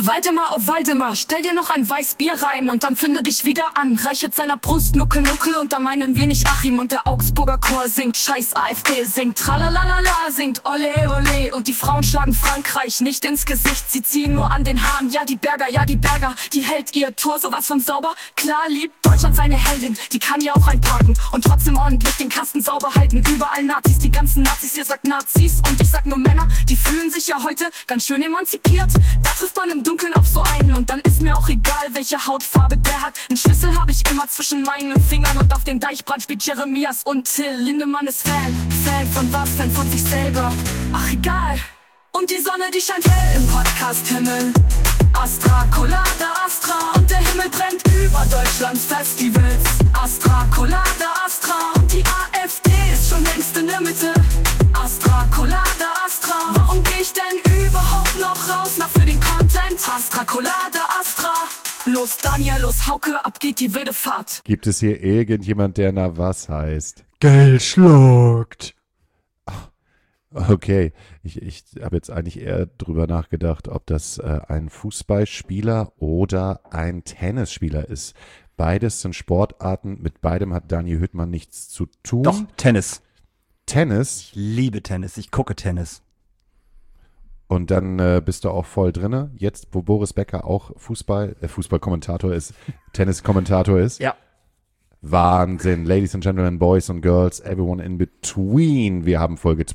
Waldemar, oh Waldemar, stell dir noch ein Weißbier rein und dann finde dich wieder an. Reichet seiner Brust Nuckel, Nuckel und da meinen wir nicht Achim. Und der Augsburger Chor singt Scheiß AfD, singt Tralalala, singt Ole Ole. Und die Frauen schlagen Frankreich nicht ins Gesicht, sie ziehen nur an den Haaren. Ja die Berger, die hält ihr Tor sowas von sauber. Klar liebt Deutschland seine Heldin, die kann ja auch einparken und trotzdem ordentlich den Kasten sauber halten. Überall Nazis, die ganzen Nazis, ihr sagt Nazis und ich sag nur Männer, die fühlen sich ja heute ganz schön emanzipiert. Da trifft man im Dunkeln auf so einen und dann ist mir auch egal, welche Hautfarbe der hat. Einen Schlüssel hab ich immer zwischen meinen Fingern und auf dem Deichbrand spielt Jeremias und Till Lindemann ist Fan von was, Fan von sich selber. Ach egal. Und die Sonne, die scheint hell im Podcast-Himmel. Astra, Colada, Astra und der Himmel brennt über Deutschlands Festivals. Astra, Colada, Astra und die AfD ist schon längst in der Mitte. Astra, Colada, Astra, warum geh ich denn überhaupt noch raus? Na für den Content. Astra, Colada, Astra. Los Daniel, los Hauke, ab geht die wilde Fahrt. Gibt es hier irgendjemand, der nach was heißt? Geld schluckt. Okay, ich habe jetzt eigentlich eher drüber nachgedacht, ob das ein Fußballspieler oder ein Tennisspieler ist. Beides sind Sportarten, mit beidem hat Daniel Hüttmann nichts zu tun. Doch, Tennis. Tennis? Ich liebe Tennis, ich gucke Tennis. Und dann bist du auch voll drinne. Jetzt, wo Boris Becker auch Fußballkommentator ist, Tenniskommentator ist. Ja. Wahnsinn. Ladies and Gentlemen, Boys and Girls, everyone in between. Wir haben Folge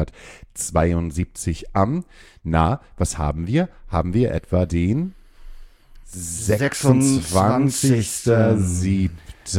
272 am. Na, was haben wir? Haben wir etwa den 26.07.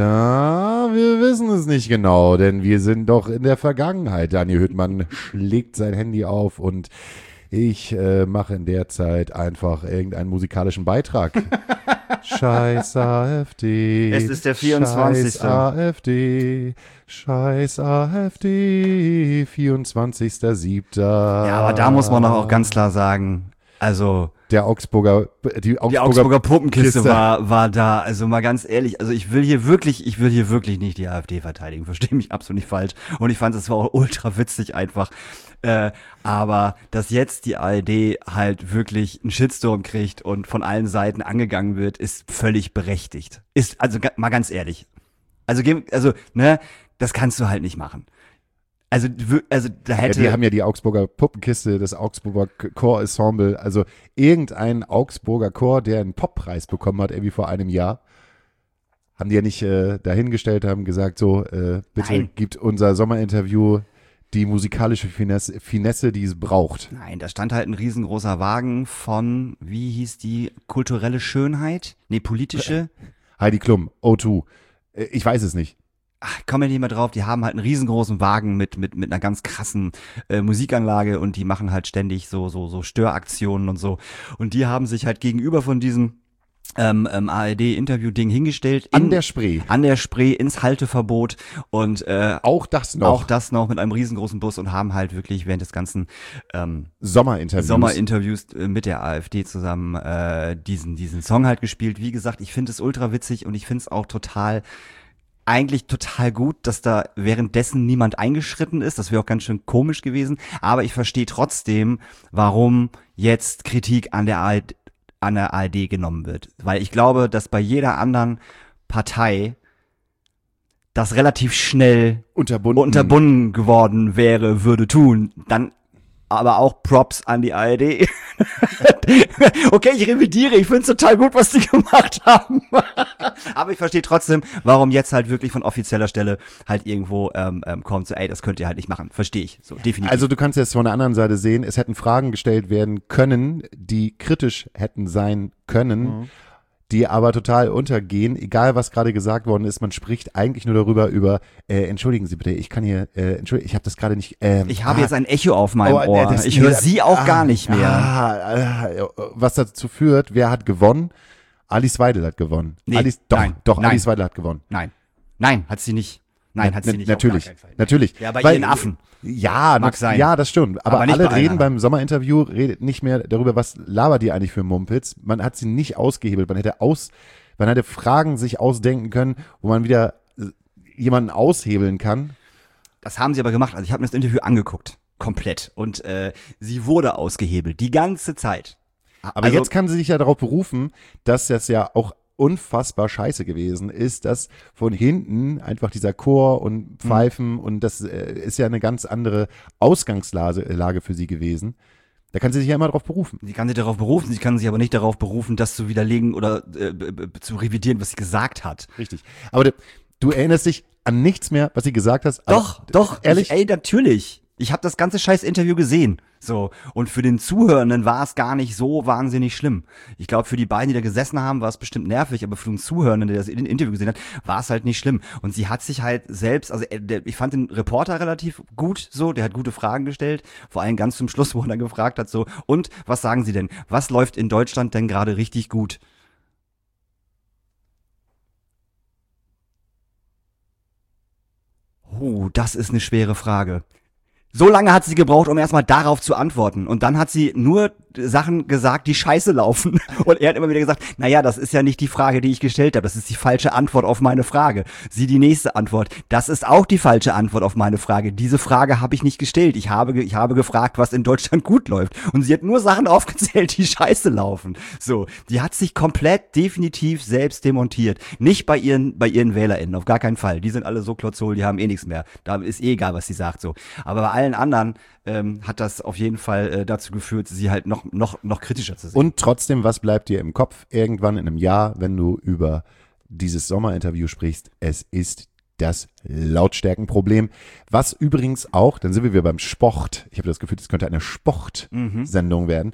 Wir wissen es nicht genau, denn wir sind doch in der Vergangenheit. Daniel Hüttmann schlägt sein Handy auf und ich mache in der Zeit einfach irgendeinen musikalischen Beitrag. Scheiß AfD. Es ist der 24. Scheiß AfD. Scheiß AfD. 24.07. Ja, aber da muss man doch auch ganz klar sagen, also die Augsburger Puppenkiste war da, also mal ganz ehrlich, also ich will hier wirklich nicht die AfD verteidigen, verstehe mich absolut nicht falsch und ich fand es war auch ultra witzig einfach, aber dass jetzt die ARD halt wirklich einen Shitstorm kriegt und von allen Seiten angegangen wird, ist völlig berechtigt. Ist, also mal ganz ehrlich, also ne, das kannst du halt nicht machen. Also da hätte... Ja, die haben ja die Augsburger Puppenkiste, das Augsburger Chorensemble, also irgendein Augsburger Chor, der einen Poppreis bekommen hat, irgendwie vor einem Jahr, haben die ja nicht dahingestellt, haben gesagt, so, bitte Nein. gibt unser Sommerinterview die musikalische Finesse, die es braucht. Nein, da stand halt ein riesengroßer Wagen von, wie hieß die, kulturelle Schönheit? Nee, politische? Heidi Klum, O2, ich weiß es nicht. Ach, komm ja nicht mehr drauf, die haben halt einen riesengroßen Wagen mit einer ganz krassen Musikanlage und die machen halt ständig so Störaktionen und so. Und die haben sich halt gegenüber von diesem ARD-Interview-Ding hingestellt. An der Spree. An der Spree, ins Halteverbot und auch das noch mit einem riesengroßen Bus und haben halt wirklich während des ganzen Sommerinterviews mit der AfD zusammen diesen Song halt gespielt. Wie gesagt, ich finde es ultra witzig und ich finde es auch eigentlich total gut, dass da währenddessen niemand eingeschritten ist. Das wäre auch ganz schön komisch gewesen. Aber ich verstehe trotzdem, warum jetzt Kritik an der ARD genommen wird. Weil ich glaube, dass bei jeder anderen Partei das relativ schnell unterbunden geworden würde tun. Dann aber auch Props an die ARD. Okay, ich revidiere, ich finde es total gut, was die gemacht haben. Aber ich verstehe trotzdem, warum jetzt halt wirklich von offizieller Stelle halt irgendwo kommt, so ey, das könnt ihr halt nicht machen. Verstehe ich, so definitiv. Also du kannst jetzt von der anderen Seite sehen, es hätten Fragen gestellt werden können, die kritisch hätten sein können, die aber total untergehen, egal was gerade gesagt worden ist. Man spricht eigentlich nur darüber, entschuldigen Sie bitte, ich kann hier, ich habe das gerade nicht. Ich habe jetzt ein Echo auf meinem Ohr. Ich höre Sie auch gar nicht mehr. Was dazu führt, wer hat gewonnen? Alice Weidel hat gewonnen. Nee, Alice Weidel hat gewonnen. Nein, hat sie nicht. Nein, hat sie nicht. Natürlich. Ja, bei ihren Affen. Ja, mag sein. Ja, das stimmt. Aber nicht alle bei reden allen beim Sommerinterview, redet nicht mehr darüber, was labert die eigentlich für Mumpitz. Man hat sie nicht ausgehebelt. Man hätte Fragen sich ausdenken können, wo man wieder jemanden aushebeln kann. Das haben sie aber gemacht. Also ich habe mir das Interview angeguckt. Komplett. Und sie wurde ausgehebelt. Die ganze Zeit. Aber Also- jetzt kann sie sich ja darauf berufen, dass das ja auch unfassbar scheiße gewesen ist, dass von hinten einfach dieser Chor und Pfeifen und das ist ja eine ganz andere Ausgangslage für sie gewesen. Da kann sie sich ja immer darauf berufen. Sie kann sich darauf berufen, sie kann sich aber nicht darauf berufen, das zu widerlegen oder zu revidieren, was sie gesagt hat. Richtig. Aber du erinnerst dich an nichts mehr, was sie gesagt hast? Doch, Ehrlich? ey, natürlich. Ich habe das ganze scheiß Interview gesehen. So. Und für den Zuhörenden war es gar nicht so wahnsinnig schlimm. Ich glaube, für die beiden, die da gesessen haben, war es bestimmt nervig, aber für den Zuhörenden, der das Interview gesehen hat, war es halt nicht schlimm. Und sie hat sich halt selbst, also ich fand den Reporter relativ gut, so, der hat gute Fragen gestellt, vor allem ganz zum Schluss, wo er dann gefragt hat, so, und was sagen Sie denn? Was läuft in Deutschland denn gerade richtig gut? Das ist eine schwere Frage. So lange hat sie gebraucht, um erstmal darauf zu antworten. Und dann hat sie nur Sachen gesagt, die scheiße laufen. Und er hat immer wieder gesagt, naja, das ist ja nicht die Frage, die ich gestellt habe. Das ist die falsche Antwort auf meine Frage. Sie die nächste Antwort. Das ist auch die falsche Antwort auf meine Frage. Diese Frage habe ich nicht gestellt. Ich habe gefragt, was in Deutschland gut läuft. Und sie hat nur Sachen aufgezählt, die scheiße laufen. So, die hat sich komplett definitiv selbst demontiert. Nicht bei ihren WählerInnen, auf gar keinen Fall. Die sind alle so klotzhohl, die haben eh nichts mehr. Da ist eh egal, was sie sagt, so. Aber bei allen anderen hat das auf jeden Fall dazu geführt, sie halt noch kritischer zu sehen. Und trotzdem, was bleibt dir im Kopf irgendwann in einem Jahr, wenn du über dieses Sommerinterview sprichst? Es ist das Lautstärkenproblem, was übrigens auch, dann sind wir wieder beim Sport. Ich habe das Gefühl, das könnte eine Sportsendung werden.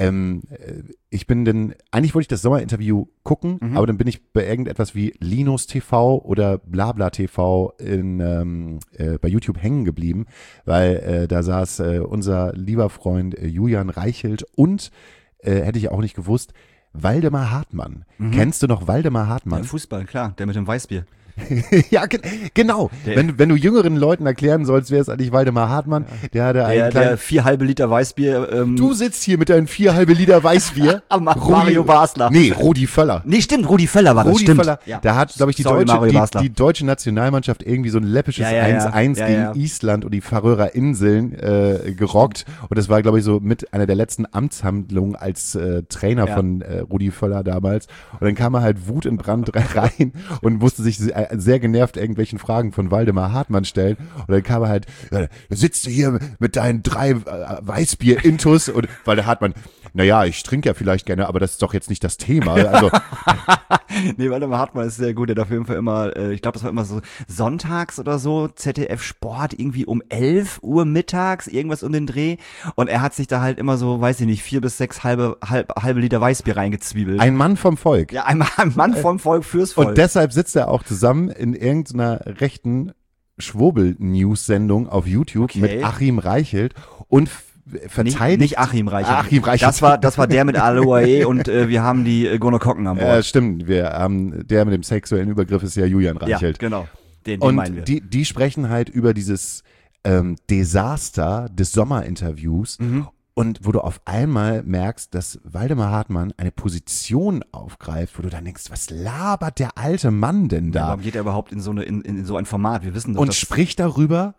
Eigentlich wollte ich das Sommerinterview gucken, aber dann bin ich bei irgendetwas wie Linus TV oder Blabla TV bei YouTube hängen geblieben, weil da saß unser lieber Freund Julian Reichelt und hätte ich auch nicht gewusst, Waldemar Hartmann. Kennst du noch Waldemar Hartmann? Ja, Fußball, klar, der mit dem Weißbier. Ja, genau. Wenn du jüngeren Leuten erklären sollst, wer ist eigentlich Waldemar Hartmann, Der 4 halbe Liter Weißbier. Du sitzt hier mit deinen 4 halbe Liter Weißbier. Mario Basler. Nee, Rudi Völler. Nee, stimmt, Rudi Völler war das, Rudi stimmt. Völler, Ja. da hat, glaube ich, die deutsche Nationalmannschaft irgendwie so ein läppisches 1-1 gegen Island und die Färöer Inseln gerockt. Und das war, glaube ich, so mit einer der letzten Amtshandlungen als Trainer von Rudi Völler damals. Und dann kam er halt Wut in Brand rein und musste sich sehr genervt irgendwelchen Fragen von Waldemar Hartmann stellen. Und dann kam er halt, sitzt du hier mit deinen 3 Weißbier-Intus und Walter Hartmann, naja, ich trinke ja vielleicht gerne, aber das ist doch jetzt nicht das Thema. Also Nee, Waldemar Hartmann ist sehr gut. Der hat auf jeden Fall immer, ich glaube, das war immer so sonntags oder so, ZDF Sport, irgendwie um 11 Uhr mittags, irgendwas um den Dreh. Und er hat sich da halt immer so, weiß ich nicht, 4 bis 6 halbe Liter Weißbier reingezwiebelt. ein Mann vom Volk. Ja, ein Mann vom Volk fürs Volk. Und deshalb sitzt er auch zusammen in irgendeiner rechten Schwurbel-News-Sendung auf YouTube mit Achim Reichelt und verteidigt. Nicht Achim Reichelt. Achim Reichelt. Das war der mit Aloe und wir haben die Gonokokken an Bord. Stimmt, der mit dem sexuellen Übergriff ist ja Julian Reichelt. Ja, genau. Den meinen wir. Und die sprechen halt über dieses Desaster des Sommerinterviews und wo du auf einmal merkst, dass Waldemar Hartmann eine Position aufgreift, wo du dann denkst, was labert der alte Mann denn da? Warum geht er überhaupt in so ein Format? Wir wissen doch, Und spricht darüber,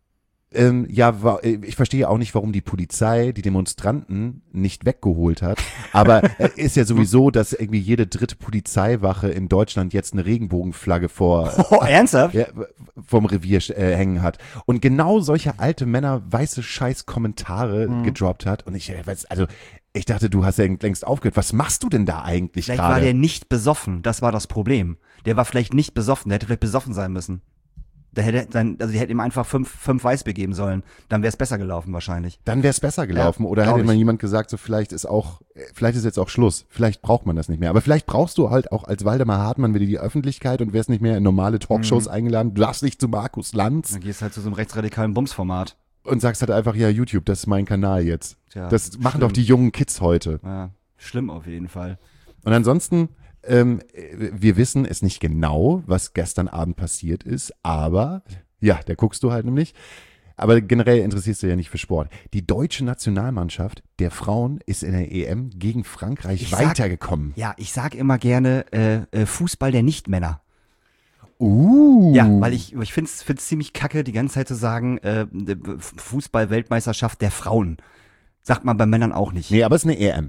ich verstehe auch nicht, warum die Polizei die Demonstranten nicht weggeholt hat. Aber ist ja sowieso, dass irgendwie jede 3. Polizeiwache in Deutschland jetzt eine Regenbogenflagge ernsthaft? vom Revier hängen hat. Und genau solche alte Männer weiße Scheiß-Kommentare gedroppt hat. Und ich dachte, du hast ja längst aufgehört. Was machst du denn da eigentlich gerade? Vielleicht war der nicht besoffen. Das war das Problem. Der war vielleicht nicht besoffen. Der hätte vielleicht besoffen sein müssen. Die hätte ihm einfach 5 Weißbier geben sollen. Dann wäre es besser gelaufen wahrscheinlich. Dann wäre es besser gelaufen. Ja, oder hätte mal jemand gesagt, so vielleicht ist jetzt auch Schluss. Vielleicht braucht man das nicht mehr. Aber vielleicht brauchst du halt auch als Waldemar Hartmann wieder die Öffentlichkeit und wärst nicht mehr in normale Talkshows eingeladen. Du darfst nicht zu Markus Lanz Dann gehst halt zu so einem rechtsradikalen Bumsformat. und sagst halt einfach, ja, YouTube, das ist mein Kanal jetzt. Tja, das machen schlimm. doch die jungen Kids heute. Ja, schlimm auf jeden Fall. Und ansonsten, wir wissen es nicht genau, was gestern Abend passiert ist, aber ja, da guckst du halt nämlich. Aber generell interessierst du ja nicht für Sport. Die deutsche Nationalmannschaft der Frauen ist in der EM gegen Frankreich weitergekommen. Ich sag immer gerne Fußball der Nichtmänner. Ja, weil ich find's ziemlich kacke, die ganze Zeit zu sagen, Fußball-Weltmeisterschaft der Frauen. Sagt man bei Männern auch nicht. Nee, aber es ist eine EM.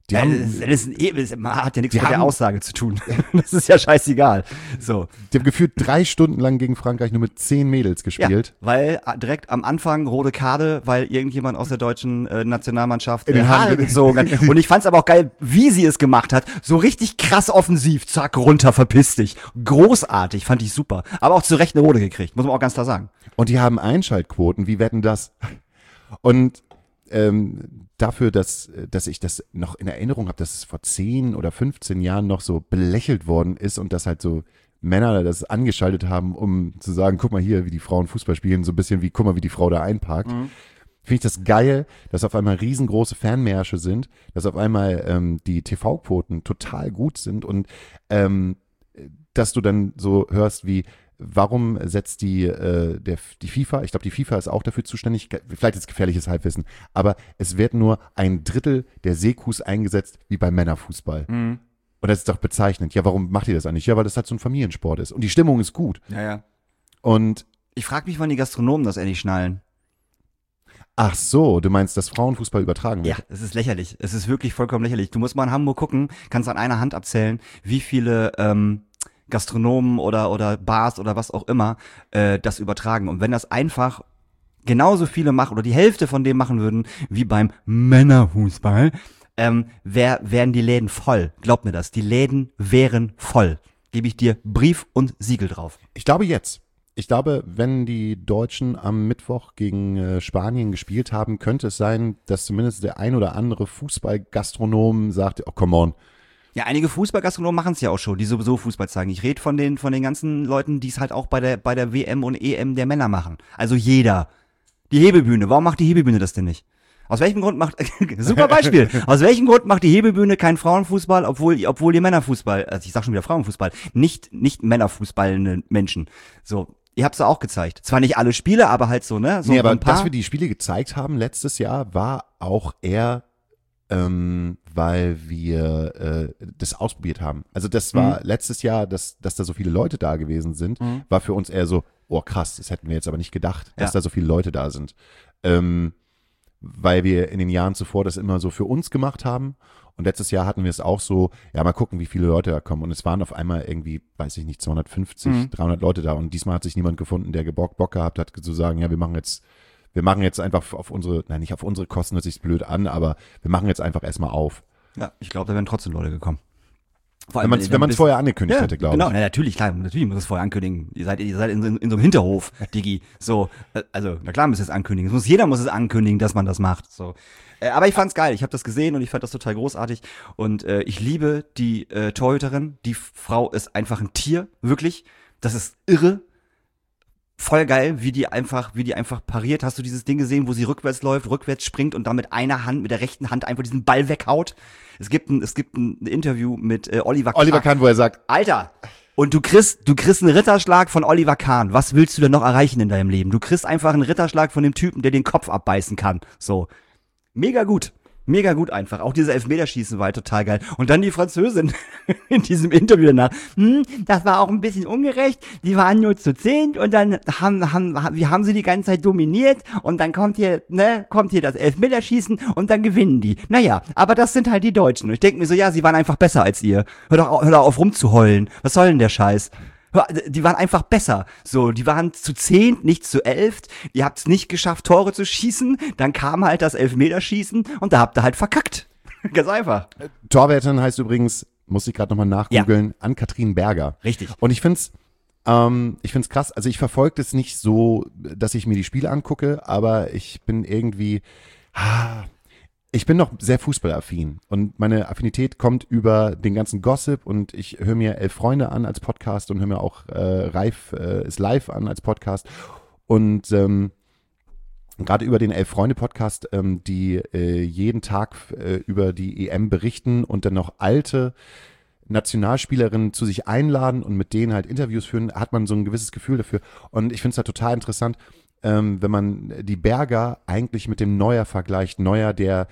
Die haben, hat ja nichts die mit der haben- Aussage zu tun. Das ist ja scheißegal. So. die haben gefühlt 3 Stunden lang gegen Frankreich nur mit 10 Mädels gespielt. Ja, weil direkt am Anfang rote Karte, weil irgendjemand aus der deutschen Nationalmannschaft In den Haare Haaren- gezogen hat. Und ich fand's aber auch geil, wie sie es gemacht hat. So richtig krass offensiv. Zack, runter, verpiss dich. Großartig, fand ich super. Aber auch zu Recht eine rote gekriegt, muss man auch ganz klar sagen. Und die haben Einschaltquoten, wie wetten das? Und dafür, dass ich das noch in Erinnerung habe, dass es vor 10 oder 15 Jahren noch so belächelt worden ist und dass halt so Männer das angeschaltet haben, um zu sagen, guck mal hier, wie die Frauen Fußball spielen, so ein bisschen wie, guck mal, wie die Frau da einparkt. Finde ich das geil, dass auf einmal riesengroße Fanmärsche sind, dass auf einmal die TV-Quoten total gut sind und dass du dann so hörst wie, warum setzt die FIFA, ich glaube, die FIFA ist auch dafür zuständig, vielleicht ist gefährliches Halbwissen, aber es wird nur 1/3 der Sekus eingesetzt wie beim Männerfußball. Und das ist doch bezeichnend. Ja, warum macht ihr das eigentlich? Ja, weil das halt so ein Familiensport ist. Und die Stimmung ist gut. Ja. Und Ich frage mich, wann die Gastronomen das endlich schnallen. ach so, du meinst, dass Frauenfußball übertragen wird? Ja, es ist lächerlich. Es ist wirklich vollkommen lächerlich. Du musst mal in Hamburg gucken, kannst an einer Hand abzählen, wie viele Gastronomen oder Bars oder was auch immer das übertragen. Und wenn das einfach genauso viele machen oder die Hälfte von dem machen würden wie beim Männerfußball, wären die Läden voll. Glaub mir das, die Läden wären voll. Gebe ich dir Brief und Siegel drauf. Ich glaube jetzt. Ich glaube, wenn die Deutschen am Mittwoch gegen Spanien gespielt haben, könnte es sein, dass zumindest der ein oder andere Fußballgastronom sagt, oh, come on. Ja, einige Fußballgastronomen machen es ja auch schon, die sowieso Fußball zeigen. Ich rede von den ganzen Leuten, die es halt auch bei der WM und EM der Männer machen. Also jeder. Die Hebebühne, warum macht die Hebebühne das denn nicht? Aus welchem Grund macht, super Beispiel, aus welchem Grund macht die Hebebühne keinen Frauenfußball, obwohl die Männerfußball, also ich sag schon wieder Frauenfußball, nicht Männerfußballende Menschen. So, ihr habt's ja auch gezeigt. Zwar nicht alle Spiele, aber halt so, ne? So Nee, aber ein paar. dass wir die Spiele gezeigt haben letztes Jahr, war auch eher, weil wir das ausprobiert haben. Also das war letztes Jahr, dass da so viele Leute da gewesen sind, war für uns eher so, oh krass, das hätten wir jetzt aber nicht gedacht, dass da so viele Leute da sind. Weil wir in den Jahren zuvor das immer so für uns gemacht haben. Und letztes Jahr hatten wir es auch so, ja, mal gucken, wie viele Leute da kommen. Und es waren auf einmal irgendwie, weiß ich nicht, 250, 300 Leute da. Und diesmal hat sich niemand gefunden, der Bock gehabt hat, zu sagen, ja, wir machen jetzt einfach auf unsere, nein, nicht auf unsere Kosten, hört sich blöd an, aber wir machen jetzt einfach erstmal auf. Ja, ich glaube, da wären trotzdem Leute gekommen. Vor Wenn man es vorher angekündigt hätte, glaube genau, ich. ja, natürlich muss es vorher ankündigen. Ihr seid in so einem Hinterhof, Digi. So, also, na klar müsst ihr es ankündigen. Jeder muss es ankündigen, dass man das macht. So. Aber ich fand's geil. Ich habe das gesehen und ich fand das total großartig. Und ich liebe die Torhüterin. Die Frau ist einfach ein Tier, wirklich. Das ist irre. Voll geil, wie die einfach pariert. Hast du dieses Ding gesehen, wo sie rückwärts läuft, rückwärts springt und dann mit einer Hand, mit der rechten Hand einfach diesen Ball weghaut? Es gibt ein Interview mit Oliver Kahn. Oliver Kahn, wo er sagt, Alter, und du kriegst einen Ritterschlag von Oliver Kahn. Was willst du denn noch erreichen in deinem Leben? Du kriegst einfach einen Ritterschlag von dem Typen, der den Kopf abbeißen kann. So. Mega gut. Mega gut einfach. Auch diese Elfmeterschießen war halt total geil. Und dann die Französin in diesem Interview danach. Das war auch ein bisschen ungerecht. Die waren nur zu 10 und dann haben sie die ganze Zeit dominiert und dann kommt hier das Elfmeterschießen und dann gewinnen die. Naja, aber das sind halt die Deutschen. Und ich denke mir so, ja, sie waren einfach besser als ihr. Hör doch auf rumzuheulen. Was soll denn der Scheiß? Die waren einfach besser. So, die waren zu 10, nicht zu 11. Ihr habt es nicht geschafft, Tore zu schießen. Dann kam halt das Elfmeterschießen und da habt ihr halt verkackt. Ganz einfach. Torwärterin heißt übrigens, muss ich gerade nochmal nachgoogeln, Ann-Kathrin Berger. Richtig. Und ich find's krass. Also ich verfolge das nicht so, dass ich mir die Spiele angucke, aber ich bin irgendwie, ich bin noch sehr fußballaffin und meine Affinität kommt über den ganzen Gossip und ich höre mir 11 Freunde an als Podcast und höre mir auch Reif ist live an als Podcast und gerade über den 11 Freunde Podcast, die jeden Tag über die EM berichten und dann noch alte Nationalspielerinnen zu sich einladen und mit denen halt Interviews führen, hat man so ein gewisses Gefühl dafür und ich finde es halt total interessant, wenn man die Berger eigentlich mit dem Neuer vergleicht. Neuer, der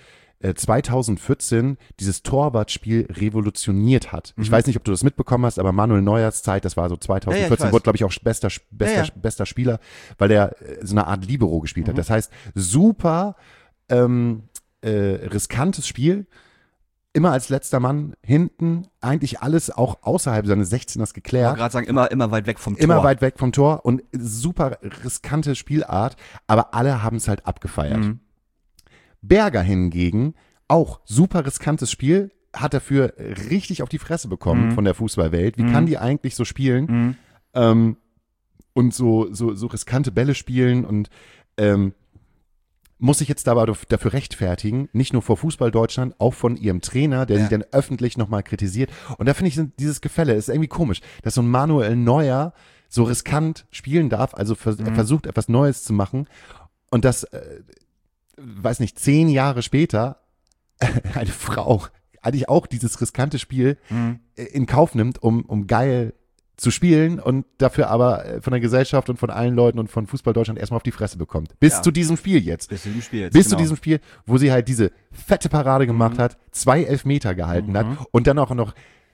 2014 dieses Torwartspiel revolutioniert hat. Ich weiß nicht, ob du das mitbekommen hast, aber Manuel Neuers Zeit, das war so 2014, wurde, glaube ich, auch bester Spieler, weil der so eine Art Libero gespielt hat. Das heißt, super riskantes Spiel, immer als letzter Mann hinten, eigentlich alles auch außerhalb seines 16ers Ich geklärt. wollte gerade sagen, immer weit weg vom Tor. Immer weit weg vom Tor und super riskante Spielart, aber alle haben es halt abgefeiert. Berger hingegen, auch super riskantes Spiel, hat dafür richtig auf die Fresse bekommen von der Fußballwelt. Wie kann die eigentlich so spielen und so riskante Bälle spielen und muss sich jetzt aber dafür rechtfertigen, nicht nur vor Fußball Deutschland, auch von ihrem Trainer, der sie dann öffentlich nochmal kritisiert. Und da finde ich, dieses Gefälle ist irgendwie komisch, dass so ein Manuel Neuer so riskant spielen darf, also er versucht etwas Neues zu machen und das, weiß nicht, 10 Jahre später eine Frau eigentlich auch dieses riskante Spiel in Kauf nimmt, um geil zu spielen und dafür aber von der Gesellschaft und von allen Leuten und von Fußball Deutschland erstmal auf die Fresse bekommt. Bis zu diesem Spiel jetzt. Bis zu diesem Spiel jetzt, Bis zu diesem Spiel, wo sie halt diese fette Parade gemacht hat, 2 Elfmeter gehalten hat und dann auch noch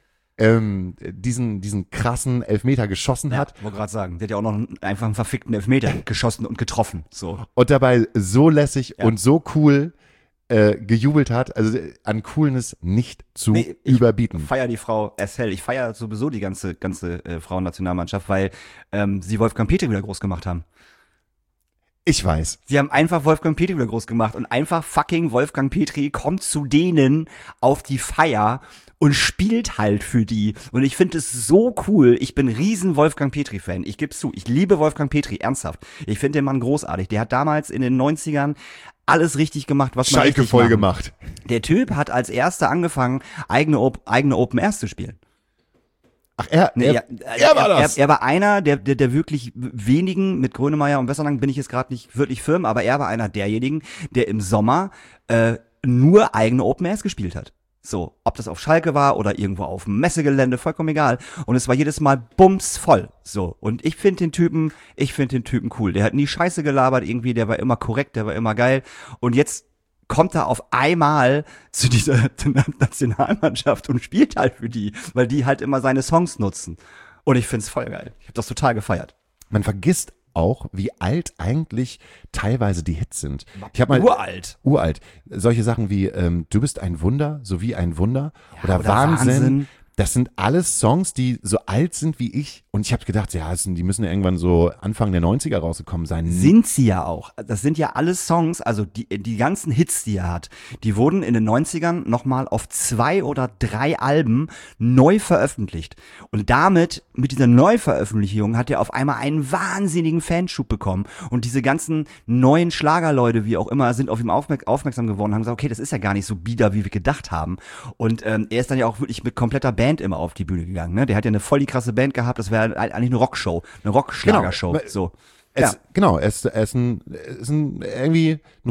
diesen krassen Elfmeter geschossen hat. Wollte gerade sagen, der hat ja auch noch einfach einen verfickten Elfmeter geschossen und getroffen. So. Und dabei so lässig und so cool gejubelt hat, also an Coolness nicht zu überbieten. Ich feiere die Frau hell. Ich feiere sowieso die ganze Frauennationalmannschaft, weil sie Wolfgang Petri wieder groß gemacht haben. Ich weiß. Sie haben einfach Wolfgang Petri wieder groß gemacht und einfach fucking Wolfgang Petri kommt zu denen auf die Feier und spielt halt für die. Und ich finde es so cool. Ich bin riesen Wolfgang Petri-Fan. Ich gebe zu, ich liebe Wolfgang Petri, ernsthaft. Ich finde den Mann großartig. Der hat damals in den 90ern alles richtig gemacht, was man Schalke richtig voll machen. gemacht. Der Typ hat als erster angefangen, eigene Open Airs zu spielen. Ach, er war das. Er war einer der wirklich wenigen, mit Grönemeyer und Westernhagen bin ich jetzt gerade nicht wirklich firm, aber er war einer derjenigen, der im Sommer nur eigene Open Airs gespielt hat. So, ob das auf Schalke war oder irgendwo auf dem Messegelände, vollkommen egal. Und es war jedes Mal bumsvoll. So, und ich finde den Typen cool. Der hat nie Scheiße gelabert irgendwie, der war immer korrekt, der war immer geil. Und jetzt kommt er auf einmal zu dieser Nationalmannschaft und spielt halt für die, weil die halt immer seine Songs nutzen. Und ich find's voll geil. Ich habe das total gefeiert. Man vergisst auch, wie alt eigentlich teilweise die Hits sind. Ich habe mal uralt. Solche Sachen wie Du bist ein Wunder, so wie ein Wunder oder Wahnsinn. Das sind alles Songs, die so alt sind wie ich. Und ich habe gedacht, ja, die müssen ja irgendwann so Anfang der 90er rausgekommen sein. Sind sie ja auch. Das sind ja alle Songs, also die ganzen Hits, die er hat, die wurden in den 90ern nochmal auf 2 oder 3 Alben neu veröffentlicht. Und damit, mit dieser Neuveröffentlichung, hat er auf einmal einen wahnsinnigen Fanschub bekommen. Und diese ganzen neuen Schlagerleute, wie auch immer, sind auf ihn aufmerksam geworden und haben gesagt, okay, das ist ja gar nicht so bieder, wie wir gedacht haben. Und er ist dann ja auch wirklich mit kompletter Band immer auf die Bühne gegangen. Ne? Der hat ja eine voll die krasse Band gehabt, das wäre eigentlich eine Rockshow, eine Rockschlagershow. Genau. So. Er ist irgendwie ein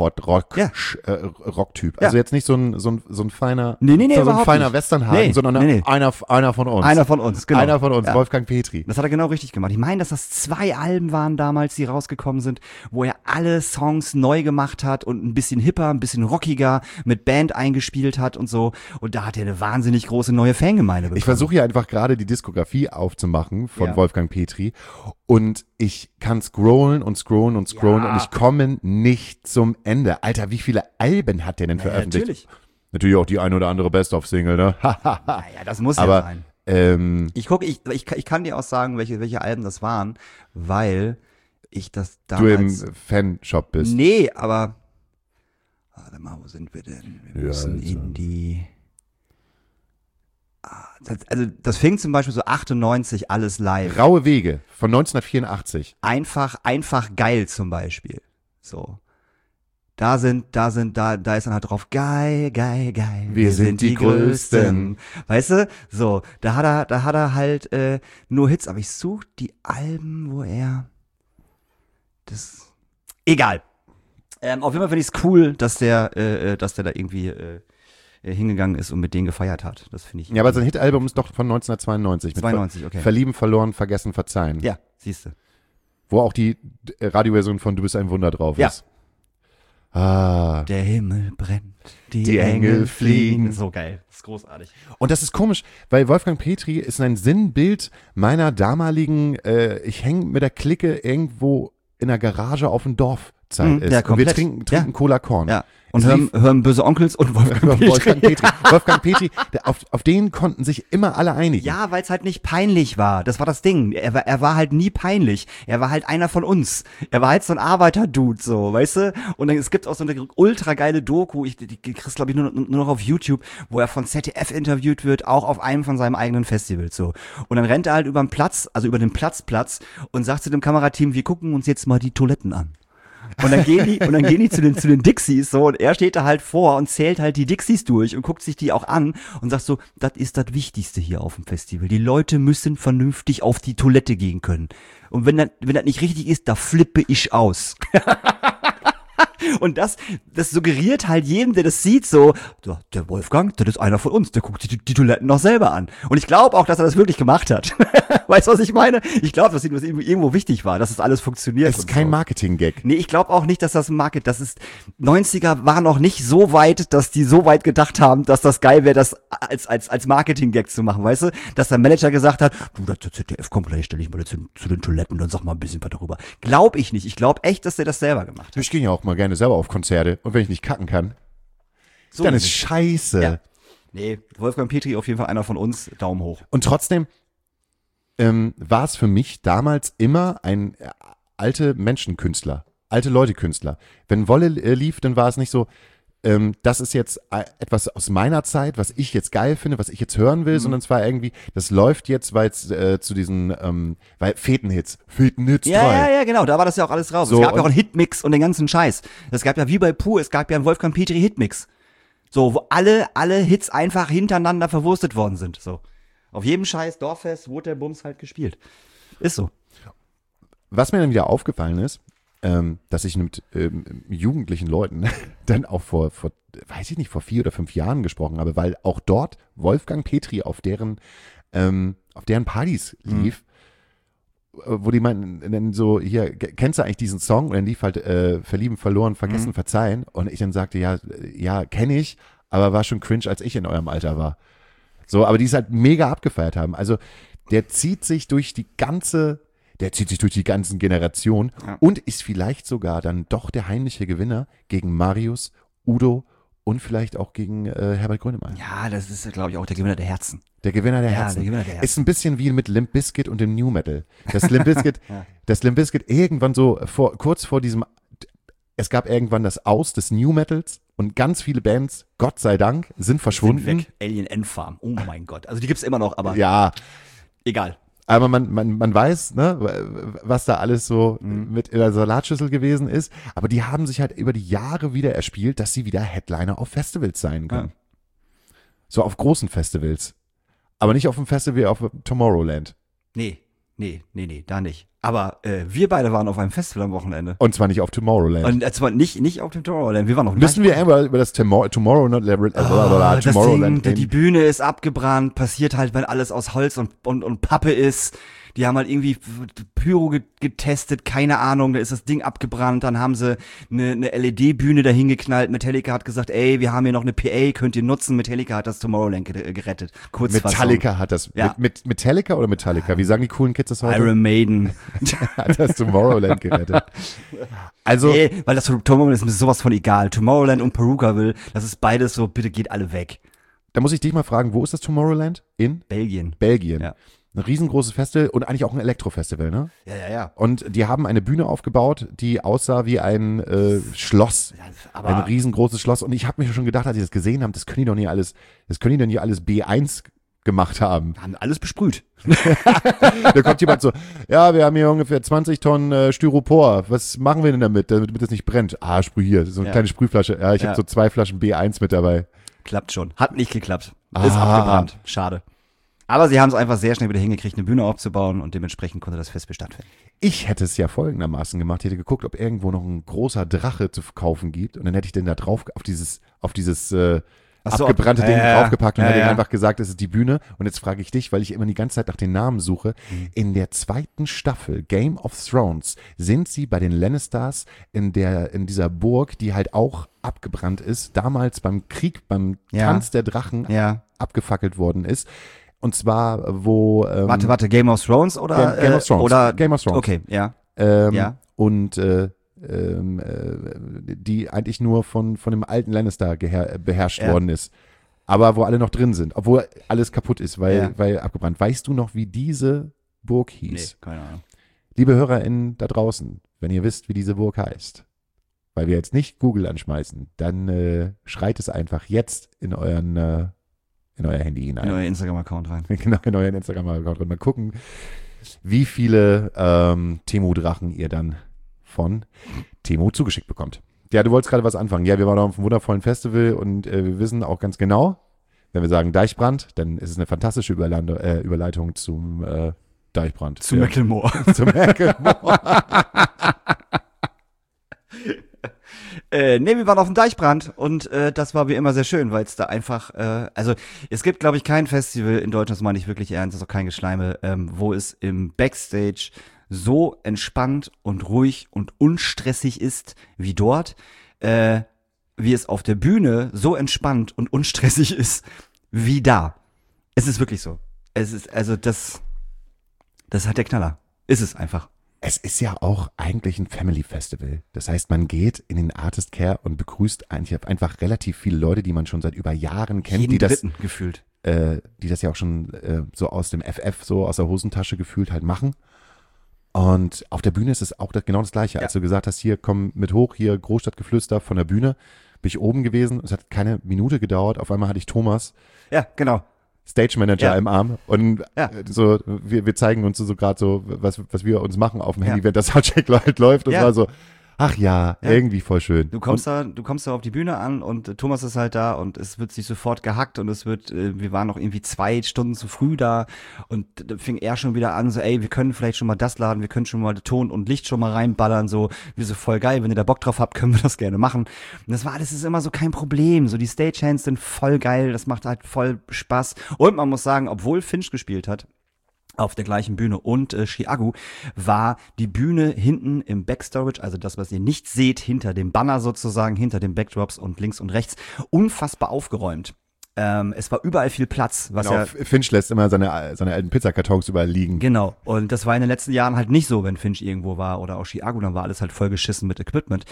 Ruhrpott-Rock-Typ. Also jetzt nicht so ein feiner, so ein feiner Westernhagen, sondern einer von uns. Einer von uns, genau. Einer von uns, ja. Wolfgang Petri. Das hat er genau richtig gemacht. Ich meine, dass das 2 Alben waren damals, die rausgekommen sind, wo er alle Songs neu gemacht hat und ein bisschen hipper, ein bisschen rockiger, mit Band eingespielt hat und so. Und da hat er eine wahnsinnig große neue Fangemeinde bekommen. Ich versuche hier einfach gerade die Diskografie aufzumachen von Wolfgang Petri und ich kann scrollen und ich komme nicht zum Ende. Alter, wie viele Alben hat der denn veröffentlicht? Natürlich auch die ein oder andere Best-of-Single, ne? Naja, das muss ja sein. Ich kann dir auch sagen, welche Alben das waren, weil ich das damals... Du im Fanshop bist. Nee, aber... Warte mal, wo sind wir denn? Wir müssen in die... Also das fing zum Beispiel so 98 alles live. Raue Wege von 1984. Einfach geil zum Beispiel. So. Da ist dann halt drauf, geil. Wir sind die Größten. Weißt du? So, da hat er halt nur Hits, aber ich suche die Alben, wo er egal. Auf jeden Fall finde ich es cool, dass der da irgendwie hingegangen ist und mit denen gefeiert hat. Das finde ich. Ja, aber sein Hitalbum ist doch von 1992. 92, okay. Verlieben, verloren, vergessen, verzeihen. Ja, siehst du. Wo auch die Radioversion von Du bist ein Wunder drauf ist. Der Himmel brennt, die Engel fliegen. So geil, das ist großartig. Und das ist komisch, weil Wolfgang Petri ist ein Sinnbild meiner damaligen, ich hänge mit der Clique irgendwo in der Garage auf dem Dorf Zeit ist. Ja, und wir komplett. trinken Cola Korn. Ja. Und hören Böse Onkels und Wolfgang Petri. Wolfgang Petri, auf den konnten sich immer alle einigen. Ja, weil es halt nicht peinlich war. Das war das Ding. Er war halt nie peinlich. Er war halt einer von uns. Er war halt so ein Arbeiter-Dude, so, weißt du? Und dann, es gibt auch so eine ultra geile Doku, die kriegst, glaube ich, nur noch auf YouTube, wo er von ZDF interviewt wird, auch auf einem von seinem eigenen Festivals, so. Und dann rennt er halt über den Platz und sagt zu dem Kamerateam, wir gucken uns jetzt mal die Toiletten an. Und dann gehen die zu den Dixies so und er steht da halt vor und zählt halt die Dixies durch und guckt sich die auch an und sagt so, das ist das Wichtigste hier auf dem Festival. Die Leute müssen vernünftig auf die Toilette gehen können. Und wenn das nicht richtig ist, da flippe ich aus. Und das suggeriert halt jedem, der das sieht, so, der Wolfgang, das ist einer von uns, der guckt sich die Toiletten noch selber an. Und ich glaube auch, dass er das wirklich gemacht hat. Weißt du, was ich meine? Ich glaube, dass ihm das irgendwo wichtig war, dass das alles funktioniert. Es ist kein Marketing-Gag. Nee, ich glaube auch nicht, dass das ein 90er war noch nicht so weit, dass die so weit gedacht haben, dass das geil wäre, das als Marketing-Gag zu machen, weißt du? Dass der Manager gesagt hat, du, das ZDF kommt gleich, stell ich mal zu den Toiletten und sag mal ein bisschen was darüber. Glaub ich nicht. Ich glaube echt, dass der das selber gemacht hat. Ich gehe ja auch mal gerne selber auf Konzerte und wenn ich nicht kacken kann, so dann ist scheiße. Ja. Nee, Wolfgang Petri auf jeden Fall einer von uns, Daumen hoch. Und trotzdem war es für mich damals immer ein alte Menschenkünstler, alte Leute-Künstler. Wenn Wolle lief, dann war es nicht so, das ist jetzt etwas aus meiner Zeit, was ich jetzt geil finde, was ich jetzt hören will, sondern es war irgendwie, das läuft jetzt, weil es zu diesen weil Fetenhits 3. Ja, genau, da war das ja auch alles drauf. So, es gab ja auch einen Hitmix und den ganzen Scheiß. Es gab ja wie bei Pur, es gab ja einen Wolfgang Petri Hitmix. So, wo alle Hits einfach hintereinander verwurstet worden sind, so. Auf jedem Scheiß Dorffest wurde der Bums halt gespielt. Ist so. Was mir dann wieder aufgefallen ist, dass ich mit jugendlichen Leuten dann auch vor, weiß ich nicht, vor 4 oder 5 Jahren gesprochen habe, weil auch dort Wolfgang Petri auf deren Partys lief, wo die meinten dann so, hier, kennst du eigentlich diesen Song? Und dann lief halt Verlieben, Verloren, Vergessen, Verzeihen. Und ich dann sagte, ja, kenne ich, aber war schon cringe, als ich in eurem Alter war. So, aber die es halt mega abgefeiert haben. Also der zieht sich durch die ganzen Generationen und ist vielleicht sogar dann doch der heimliche Gewinner gegen Marius, Udo und vielleicht auch gegen Herbert Grönemeyer. Ja, das ist, glaube ich, auch der Gewinner der Herzen. Der Gewinner der Herzen. Ist ein bisschen wie mit Limp Bizkit und dem New Metal. Das Limp Bizkit irgendwann so kurz vor diesem, es gab irgendwann das Aus des New Metals und ganz viele Bands, Gott sei Dank, sind verschwunden. Sind weg. Alien N-Farm, oh mein Gott. Also die gibt's immer noch, aber ja, egal. Aber man weiß, ne, was da alles so mit in der Salatschüssel gewesen ist. Aber die haben sich halt über die Jahre wieder erspielt, dass sie wieder Headliner auf Festivals sein können. Ja. So auf großen Festivals. Aber nicht auf dem Festival auf Tomorrowland. Nee, da nicht. Aber wir beide waren auf einem Festival am Wochenende. Und zwar nicht auf Tomorrowland. Und zwar nicht auf dem Tomorrowland. Wir waren noch Müssen wir einmal über das Tomorrowland die Bühne ist abgebrannt, passiert halt, wenn alles aus Holz und Pappe ist. Die haben halt irgendwie Pyro getestet, keine Ahnung, da ist das Ding abgebrannt, dann haben sie eine LED-Bühne dahin geknallt. Metallica hat gesagt, ey, wir haben hier noch eine PA, könnt ihr nutzen. Metallica hat das Tomorrowland gerettet. Metallica hat das, ja. mit Metallica oder Metallica? Wie sagen die coolen Kids das heute? Iron Maiden. Hat das Tomorrowland gerettet. Also. Nee, weil das Tomorrowland ist mir sowas von egal. Tomorrowland und Perukaville, das ist beides so, bitte geht alle weg. Da muss ich dich mal fragen, wo ist das Tomorrowland? In? Belgien. Ja. Ein riesengroßes Festival und eigentlich auch ein Elektrofestival, ne? Ja. Und die haben eine Bühne aufgebaut, die aussah wie ein Schloss. Ja, aber ein riesengroßes Schloss. Und ich habe mir schon gedacht, als ich das gesehen habe, das können die doch nicht alles B1 gemacht haben. Haben alles besprüht. Da kommt jemand so, ja, wir haben hier ungefähr 20 Tonnen Styropor. Was machen wir denn damit das nicht brennt? Sprüh hier, so eine kleine Sprühflasche. Ja, ich habe so 2 Flaschen B1 mit dabei. Klappt schon. Hat nicht geklappt. Ist abgebrannt. Schade. Aber sie haben es einfach sehr schnell wieder hingekriegt, eine Bühne aufzubauen und dementsprechend konnte das Fest stattfinden. Ich hätte es ja folgendermaßen gemacht. Ich hätte geguckt, ob irgendwo noch ein großer Drache zu kaufen gibt und dann hätte ich den da drauf auf dieses abgebrannte Ding draufgepackt und hätte einfach gesagt, das ist die Bühne. Und jetzt frage ich dich, weil ich immer die ganze Zeit nach den Namen suche. In der 2. Staffel Game of Thrones sind sie bei den Lannisters in dieser Burg, die halt auch abgebrannt ist, damals beim Krieg, beim Tanz der Drachen abgefackelt worden ist. Und zwar, wo Warte, Game of Thrones oder? Game of Thrones. Oder Game of Thrones. Okay, ja. Und die eigentlich nur von dem alten Lannister beherrscht worden ist. Aber wo alle noch drin sind, obwohl alles kaputt ist, weil abgebrannt. Weißt du noch, wie diese Burg hieß? Nee, keine Ahnung. Liebe HörerInnen da draußen, wenn ihr wisst, wie diese Burg heißt, weil wir jetzt nicht Google anschmeißen, dann schreit es einfach jetzt in euer Handy hinein. In euer Instagram-Account rein. Genau, in euren Instagram-Account rein. Mal gucken, wie viele Temu-Drachen ihr dann von Temu zugeschickt bekommt. Ja, du wolltest gerade was anfangen. Ja, wir waren auf einem wundervollen Festival und wir wissen auch ganz genau, wenn wir sagen Deichbrand, dann ist es eine fantastische Überleitung zum Deichbrand. Zu Macklemore. Zu Macklemore. Nee, wir waren auf dem Deichbrand und das war wie immer sehr schön, weil es da einfach, also es gibt, glaube ich, kein Festival in Deutschland, das meine ich wirklich ernst, das ist auch kein Geschleime, wo es im Backstage so entspannt und ruhig und unstressig ist wie dort, wie es auf der Bühne so entspannt und unstressig ist wie da. Es ist wirklich so. Es ist, also das hat der Knaller. Ist es einfach. Es ist ja auch eigentlich ein Family Festival. Das heißt, man geht in den Artist Care und begrüßt eigentlich einfach relativ viele Leute, die man schon seit über Jahren kennt. Jeden Dritten gefühlt. Die das ja auch schon so aus dem FF, so aus der Hosentasche gefühlt halt machen. Und auf der Bühne ist es auch genau das Gleiche. Als du gesagt hast, hier komm mit hoch, hier Großstadtgeflüster von der Bühne, bin ich oben gewesen. Es hat keine Minute gedauert. Auf einmal hatte ich Thomas, Ja, genau. Stage Manager im Arm. Und Ja. so, wir zeigen uns so gerade so, was wir uns machen auf dem Handy, Ja. während das Soundcheck halt läuft. Und Ja. war so, ach ja, irgendwie voll schön. Du kommst da auf die Bühne an und Thomas ist halt da und es wird sich sofort gehackt und wir waren noch irgendwie 2 Stunden zu früh da und da fing er schon wieder an, so ey, wir können vielleicht schon mal das laden, wir können schon mal Ton und Licht schon mal reinballern, so, wir so voll geil, wenn ihr da Bock drauf habt, können wir das gerne machen. Und das ist immer so kein Problem, so die Stagehands sind voll geil, das macht halt voll Spaß und man muss sagen, obwohl Finch gespielt hat, auf der gleichen Bühne und Chiago war die Bühne hinten im Backstorage, also das, was ihr nicht seht, hinter dem Banner sozusagen, hinter den Backdrops und links und rechts, unfassbar aufgeräumt. Es war überall viel Platz, was Genau, ja Finch lässt immer seine alten Pizzakartons überall liegen. genau. Und das war in den letzten Jahren halt nicht so, wenn Finch irgendwo war oder auch Chiago, dann war alles halt voll geschissen mit Equipment.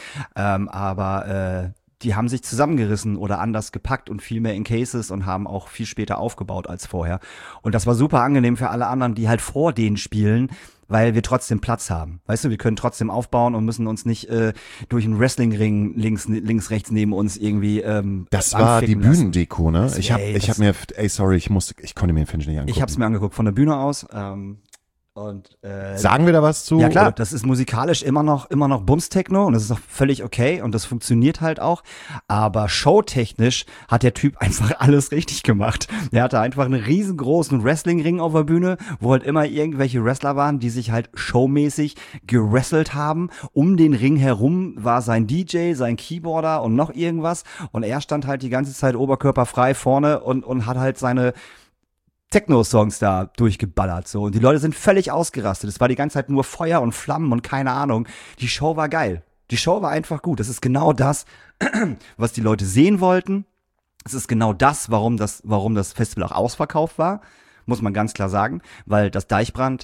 Aber die haben sich zusammengerissen oder anders gepackt und viel mehr in Cases und haben auch viel später aufgebaut als vorher. Und das war super angenehm für alle anderen, die halt vor denen spielen, weil wir trotzdem Platz haben. Weißt du, wir können trotzdem aufbauen und müssen uns nicht durch einen Wrestlingring links, rechts neben uns irgendwie Das war die anficken lassen. Bühnendeko, ne? Das- Ich ey, hab mir, sorry, ich konnte mir den Finch nicht angucken. Ich habe es mir angeguckt von der Bühne aus. Sagen wir da was zu? Ja klar, Oder? das ist musikalisch immer noch Bums-Techno und das ist auch völlig okay und das funktioniert halt auch, aber showtechnisch hat der Typ einfach alles richtig gemacht. Der hatte einfach einen riesengroßen Wrestling-Ring auf der Bühne, wo halt immer irgendwelche Wrestler waren, die sich halt showmäßig gewrestelt haben. Um den Ring herum war sein DJ, sein Keyboarder und noch irgendwas und er stand halt die ganze Zeit oberkörperfrei vorne und hat halt seine Techno-Songs da durchgeballert, so. Und die Leute sind völlig ausgerastet. Es war die ganze Zeit nur Feuer und Flammen und keine Ahnung. Die Show war geil. Die Show war einfach gut. Das ist genau das, was die Leute sehen wollten. Es ist genau das, warum das Festival auch ausverkauft war. Muss man ganz klar sagen. Weil das Deichbrand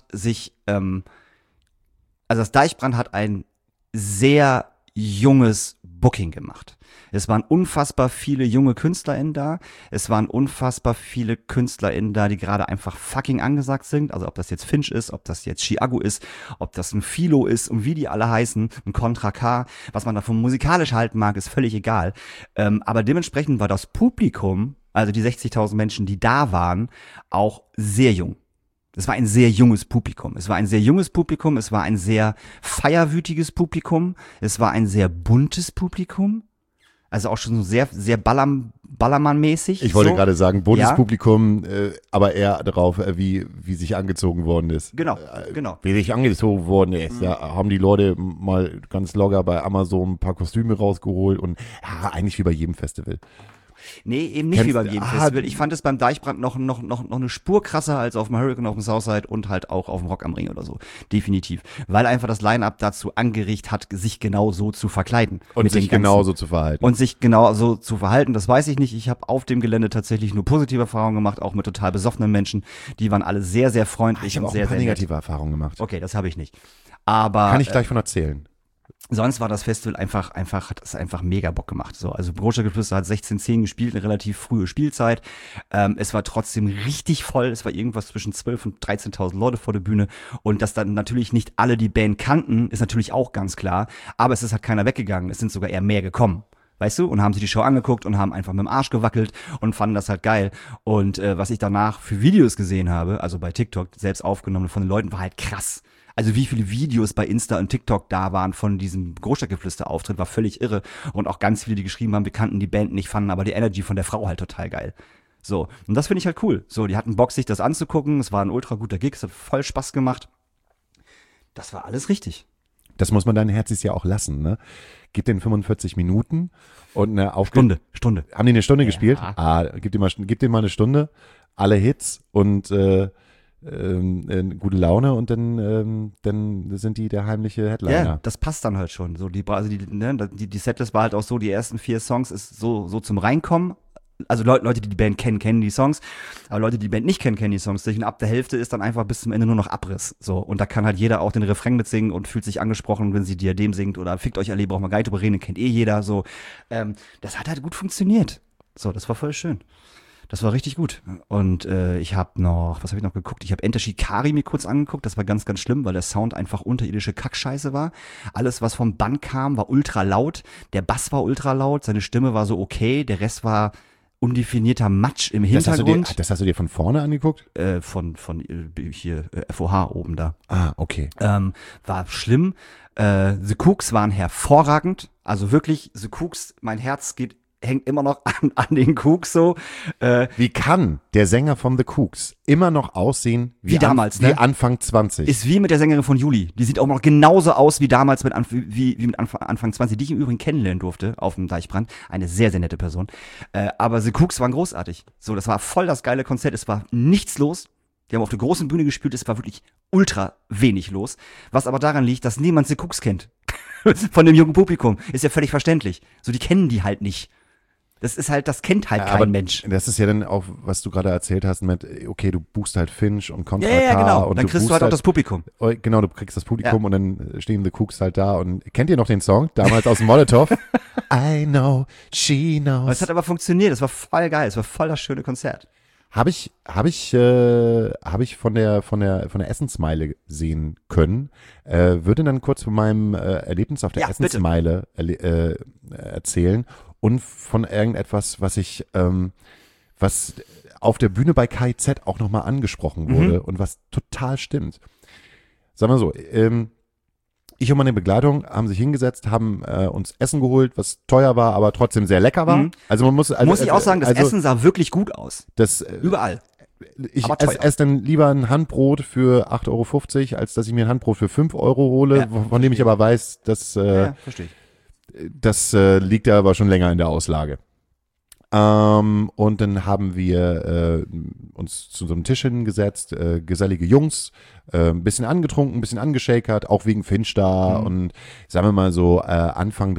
das Deichbrand hat ein sehr junges Booking gemacht. Es waren unfassbar viele junge KünstlerInnen da. Es waren unfassbar viele KünstlerInnen da, die gerade einfach fucking angesagt sind. Also ob das jetzt Finch ist, ob das jetzt Chiago ist, ob das ein Philo ist und wie die alle heißen, ein Contra K. Was man davon musikalisch halten mag, ist völlig egal. Aber dementsprechend war das Publikum, also die 60.000 Menschen, die da waren, auch sehr jung. Es war ein sehr junges Publikum. Es war ein sehr junges Publikum. Es war ein sehr feierwütiges Publikum. Es war ein sehr buntes Publikum. Also auch schon so sehr, sehr Ballermann-mäßig. Ich wollte so. gerade sagen, buntes Ja. Publikum, aber eher darauf, wie sich angezogen worden ist. Genau. Wie sich angezogen worden ist. Da haben die Leute mal ganz locker bei Amazon ein paar Kostüme rausgeholt und ja, eigentlich wie bei jedem Festival. Nee, eben nicht Kennst- wie beim jedem Ah, Festival. Ich fand es beim Deichbrand noch eine Spur krasser als auf dem Hurricane auf dem Southside und halt auch auf dem Rock am Ring oder so. Definitiv. Weil einfach das Line-Up dazu angeregt hat, sich genau so zu verkleiden. Und Mit den sich ganzen- genauso zu verhalten. Und sich genau so zu verhalten, das weiß ich nicht. Ich habe auf dem Gelände tatsächlich nur positive Erfahrungen gemacht, auch mit total besoffenen Menschen. Die waren alle sehr, sehr freundlich ich habe und auch sehr, ein paar sehr nett. negative Erfahrungen gemacht. Okay, das habe ich nicht. Aber Kann ich gleich von erzählen. sonst war das Festival hat es einfach mega Bock gemacht. So, also Großstadtgeflüster hat 16:10 gespielt, eine relativ frühe Spielzeit. Es war trotzdem richtig voll. Es war irgendwas zwischen 12.000 und 13.000 Leute vor der Bühne. Und dass dann natürlich nicht alle die Band kannten, ist natürlich auch ganz klar. Aber es ist halt keiner weggegangen. Es sind sogar eher mehr gekommen. Weißt du? Und haben sich die Show angeguckt und haben einfach mit dem Arsch gewackelt und fanden das halt geil. Und was ich danach für Videos gesehen habe, also bei TikTok selbst aufgenommen von den Leuten, war halt krass. Also wie viele Videos bei Insta und TikTok da waren von diesem Großstadtgeflüster-Auftritt, war völlig irre. Und auch ganz viele, die geschrieben haben, wir kannten die Band nicht, fanden aber die Energy von der Frau halt total geil. So, und das finde ich halt cool. So, die hatten Bock, sich das anzugucken. Es war ein ultra guter Gig, es hat voll Spaß gemacht. Das war alles richtig. Das muss man dein Herzis ja auch lassen, ne? Gib den 45 Minuten und eine Stunde. Haben die eine Stunde Ja. gespielt? Gib dem mal eine Stunde, alle Hits und gute Laune und dann sind die der heimliche Headliner. Ja, das passt dann halt schon. So, die Setlist war halt auch so, die ersten 4 Songs ist so zum Reinkommen. Also Leute, die die Band kennen, kennen die Songs. Aber Leute, die die Band nicht kennen, kennen die Songs. Und ab der Hälfte ist dann einfach bis zum Ende nur noch Abriss. So, und da kann halt jeder auch den Refrain mitsingen und fühlt sich angesprochen, wenn sie Diadem singt oder Fickt euch alle, braucht man gar nicht drüber reden, kennt jeder. So, das hat halt gut funktioniert. So, das war voll schön. Das war richtig gut. Und ich habe noch, was habe ich noch geguckt? Ich habe Enter Shikari mir kurz angeguckt. Das war ganz, ganz schlimm, weil der Sound einfach unterirdische Kackscheiße war. Alles, was vom Band kam, war ultra laut. Der Bass war ultra laut. Seine Stimme war so okay. Der Rest war undefinierter Matsch im Hintergrund. Das hast du dir von vorne angeguckt? Von hier FOH oben da. Ah, okay. War schlimm. The Cooks waren hervorragend. Also wirklich, The Cooks, mein Herz hängt immer noch an den Cooks so. Wie kann der Sänger von The Cooks immer noch aussehen wie damals, wie Anfang 20? Ist wie mit der Sängerin von Juli. Die sieht auch noch genauso aus wie damals mit Anfang 20, die ich im Übrigen kennenlernen durfte auf dem Deichbrand. Eine sehr, sehr nette Person. Aber The Cooks waren großartig. So, das war voll das geile Konzert. Es war nichts los. Die haben auf der großen Bühne gespielt. Es war wirklich ultra wenig los. Was aber daran liegt, dass niemand The Cooks kennt. Von dem jungen Publikum. Ist ja völlig verständlich. So, die kennen die halt nicht. Das kennt halt kein Mensch. Das ist ja dann auch, was du gerade erzählt hast mit, okay, du buchst halt Finch und Contra Ja, genau. und Dann kriegst du halt auch das Publikum. Genau, du kriegst das Publikum und dann stehen The Cooks halt da und kennt ihr noch den Song? Damals aus dem Molotow? I know, she knows. Es hat aber funktioniert, es war voll geil, es war voll das schöne Konzert. Habe ich von der Essensmeile sehen können. Würde dann kurz von meinem Erlebnis auf der Essensmeile erzählen und von irgendetwas, was auf der Bühne bei KIZ auch nochmal angesprochen wurde und was total stimmt. Sagen wir so, ich und meine Begleitung haben sich hingesetzt, haben uns Essen geholt, was teuer war, aber trotzdem sehr lecker war. Also man muss ich auch sagen, das Essen sah wirklich gut aus. Überall. Ich esse dann lieber ein Handbrot für 8,50 € als dass ich mir ein Handbrot für 5 € hole, von dem ich aber weiß, dass verstehe ich. Das liegt ja aber schon länger in der Auslage. Und dann haben wir uns zu so einem Tisch hingesetzt, gesellige Jungs, ein bisschen angetrunken, ein bisschen angeschakert, auch wegen Finch da und sagen wir mal so Anfang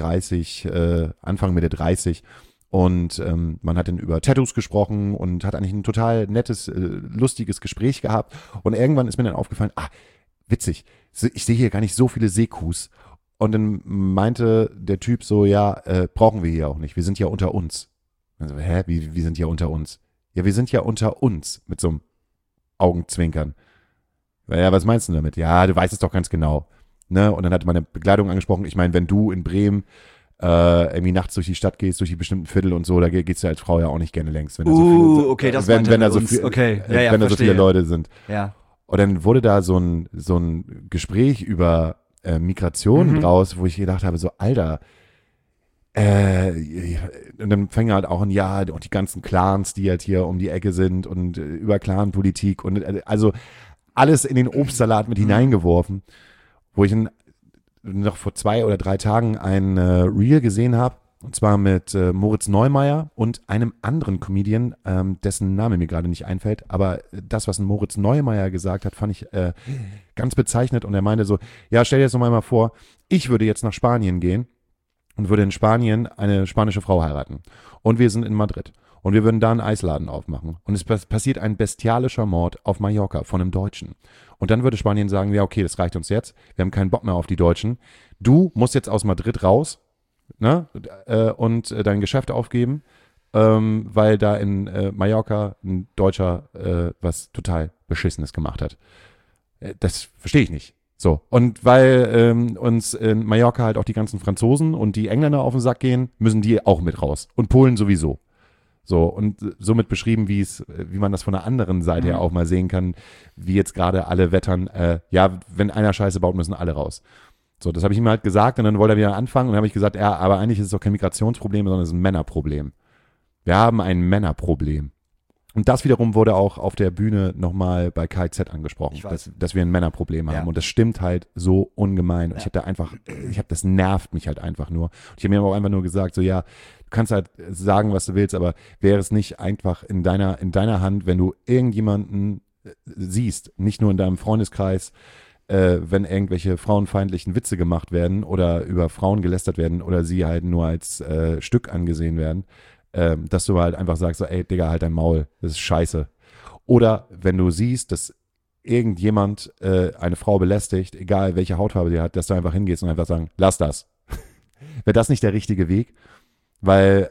Mitte 30 und man hat dann über Tattoos gesprochen und hat eigentlich ein total nettes, lustiges Gespräch gehabt und irgendwann ist mir dann aufgefallen, witzig, ich sehe hier gar nicht so viele Sekus und dann meinte der Typ so, brauchen wir hier auch nicht, wir sind ja unter uns. Also, wir sind ja unter uns? Ja, wir sind ja unter uns mit so einem Augenzwinkern. Ja, was meinst du damit? Ja, du weißt es doch ganz genau. Ne? Und dann hatte meine Begleitung angesprochen. Ich meine, wenn du in Bremen irgendwie nachts durch die Stadt gehst, durch die bestimmten Viertel und so, da gehst du als Frau ja auch nicht gerne längs. Wenn da so viele Leute sind. Ja. Und dann wurde da so ein Gespräch über Migration draus, wo ich gedacht habe, so, Alter, und dann fängt halt auch an, und die ganzen Clans, die halt hier um die Ecke sind und über Clanpolitik und also alles in den Obstsalat mit hineingeworfen, wo ich noch vor 2 oder 3 Tagen ein Reel gesehen habe, und zwar mit Moritz Neumeier und einem anderen Comedian, dessen Name mir gerade nicht einfällt, aber das, was ein Moritz Neumeier gesagt hat, fand ich ganz bezeichnend und er meinte so, ja, stell dir das doch mal vor, ich würde jetzt nach Spanien gehen und würde in Spanien eine spanische Frau heiraten. Und wir sind in Madrid. Und wir würden da einen Eisladen aufmachen. Und es passiert ein bestialischer Mord auf Mallorca von einem Deutschen. Und dann würde Spanien sagen, ja okay, das reicht uns jetzt. Wir haben keinen Bock mehr auf die Deutschen. Du musst jetzt aus Madrid raus, ne? Und dein Geschäft aufgeben, weil da in Mallorca ein Deutscher was total Beschissenes gemacht hat. Das verstehe ich nicht. So, und weil uns in Mallorca halt auch die ganzen Franzosen und die Engländer auf den Sack gehen, müssen die auch mit raus. Und Polen sowieso. So, und somit beschrieben, wie man das von der anderen Seite her auch mal sehen kann, wie jetzt gerade alle wettern, ja, wenn einer Scheiße baut, müssen alle raus. So, das habe ich ihm halt gesagt und dann wollte er wieder anfangen und dann habe ich gesagt, ja, aber eigentlich ist es doch kein Migrationsproblem, sondern es ist ein Männerproblem. Wir haben ein Männerproblem. Und das wiederum wurde auch auf der Bühne nochmal bei KIZ angesprochen, dass wir ein Männerproblem haben. Und das stimmt halt so ungemein. Und das nervt mich halt einfach nur. Und ich habe mir aber auch einfach nur gesagt, so ja, du kannst halt sagen, was du willst, aber wäre es nicht einfach in deiner Hand, wenn du irgendjemanden siehst, nicht nur in deinem Freundeskreis, wenn irgendwelche frauenfeindlichen Witze gemacht werden oder über Frauen gelästert werden oder sie halt nur als Stück angesehen werden, dass du halt einfach sagst, so, ey, Digga, halt dein Maul, das ist scheiße. Oder wenn du siehst, dass irgendjemand eine Frau belästigt, egal welche Hautfarbe sie hat, dass du einfach hingehst und einfach sagen, lass das. Wäre das nicht der richtige Weg? Weil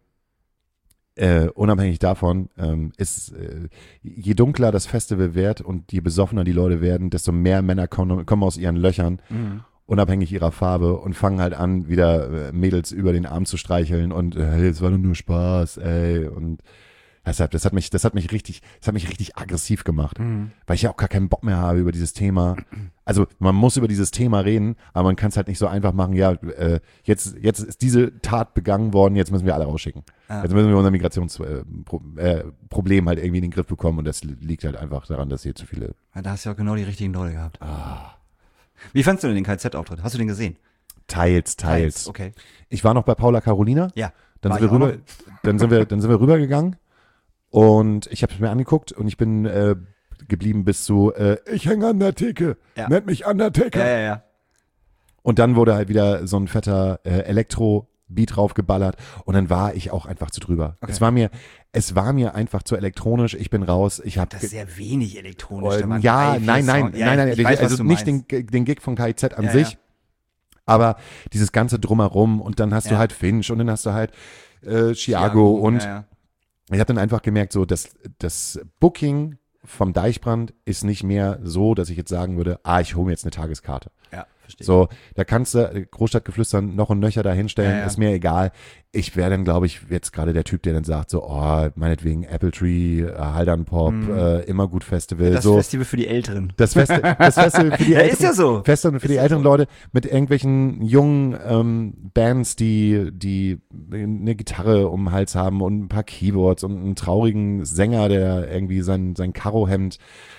unabhängig davon ist, je dunkler das Festival wird und je besoffener die Leute werden, desto mehr Männer kommen aus ihren Löchern. Unabhängig ihrer Farbe und fangen halt an, wieder Mädels über den Arm zu streicheln und hey, es war doch nur Spaß, ey. Und deshalb, das hat mich richtig aggressiv gemacht, weil ich ja auch gar keinen Bock mehr habe über dieses Thema. Also man muss über dieses Thema reden, aber man kann es halt nicht so einfach machen, ja, jetzt ist diese Tat begangen worden, jetzt müssen wir alle rausschicken. Jetzt müssen wir unser Migrationsproblem halt irgendwie in den Griff bekommen und das liegt halt einfach daran, dass hier zu viele... Ja, da hast du ja auch genau die richtigen Leute gehabt. Wie fandst du denn den KZ-Auftritt? Hast du den gesehen? Teils. Okay. Ich war noch bei Paula Carolina. Ja. Dann sind wir rübergegangen und ich habe es mir angeguckt und ich bin geblieben bis zu ich hänge an der Theke, nennt mich Undertaker. Ja. Und dann wurde halt wieder so ein fetter Elektro-Beat draufgeballert und dann war ich auch einfach zu drüber. Okay. Es war mir einfach zu elektronisch, ich bin raus. Das ist sehr wenig elektronisch. Nein, also nicht den Gig von KIZ an sich, aber dieses ganze Drumherum und dann hast du halt Finch und dann hast du halt Chiago und ich habe dann einfach gemerkt, so dass das Booking vom Deichbrand ist nicht mehr so, dass ich jetzt sagen würde, ich hole mir jetzt eine Tageskarte. Ja, verstehe. So, da kannst du Großstadtgeflüster noch und nöcher da hinstellen, ist mir egal. Ich wäre dann, glaube ich, jetzt gerade der Typ, der dann sagt, so, meinetwegen Apple Tree, Haldern Pop, immer gut Festival. Das so. Festival für die Älteren. Das Festival für die Älteren. Ist ja so. Festival für die älteren Leute mit irgendwelchen jungen Bands, die eine Gitarre um den Hals haben und ein paar Keyboards und einen traurigen Sänger, der irgendwie sein Karohemd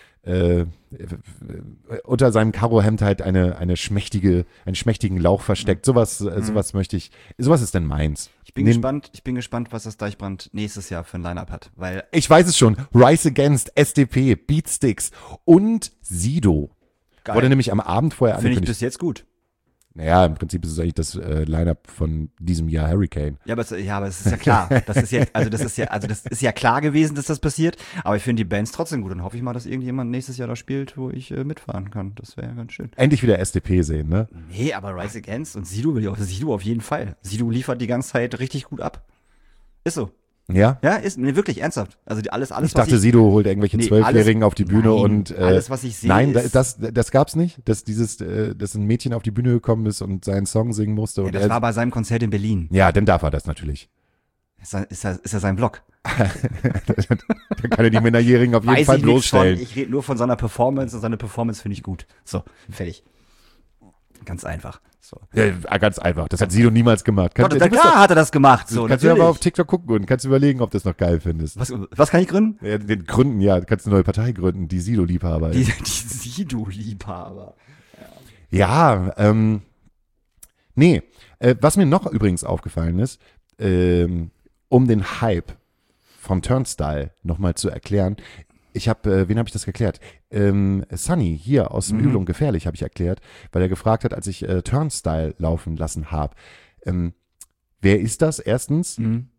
unter seinem Karohemd halt einen schmächtigen Lauch versteckt. Sowas möchte ich, sowas ist denn meins. Ich bin gespannt, was das Deichbrand nächstes Jahr für ein Line-Up hat, weil ich weiß es schon. Rise Against, SDP, Beatsticks und Sido. Geil. Wurde nämlich am Abend vorher Finde ich angekündigt. bis jetzt gut. Naja, im Prinzip ist es eigentlich das Line-Up von diesem Jahr Hurricane. Ja, aber es ist ja klar. Das ist ja klar gewesen, dass das passiert. Aber ich finde die Bands trotzdem gut. Dann hoffe ich mal, dass irgendjemand nächstes Jahr da spielt, wo ich mitfahren kann. Das wäre ja ganz schön. Endlich wieder SDP sehen, ne? Nee, aber Rise Against und Sido Sido auf jeden Fall. Sido liefert die ganze Zeit richtig gut ab. Ist so. Ja? Ja, wirklich ernsthaft. Also alles, ich dachte, Sido holt irgendwelche Zwölfjährigen auf die Bühne und alles, was ich sehe. Nein, das gab's nicht, dass ein Mädchen auf die Bühne gekommen ist und seinen Song singen musste. Ja, und das war bei seinem Konzert in Berlin. Ja, dann darf er das natürlich. Ist er sein Blog? Dann kann er die Minderjährigen auf jeden Fall bloßstellen. Ich rede nur von seiner Performance und seine Performance finde ich gut. So, fertig. Ganz einfach. So. Ja, ganz einfach. Das hat Sido niemals gemacht. Klar hat er das gemacht. So, kannst du aber auf TikTok gucken und kannst überlegen, ob du das noch geil findest. Was kann ich gründen? Ja, den gründen, ja. Du kannst eine neue Partei gründen, die Sido-Liebhaber. Die Sido-Liebhaber. Ja, nee. Was mir noch übrigens aufgefallen ist, um den Hype vom Turnstile nochmal zu erklären, wen habe ich das erklärt? Sunny hier aus dem Übel und Gefährlich habe ich erklärt, weil er gefragt hat, als ich Turnstile laufen lassen habe. Wer ist das? Erstens.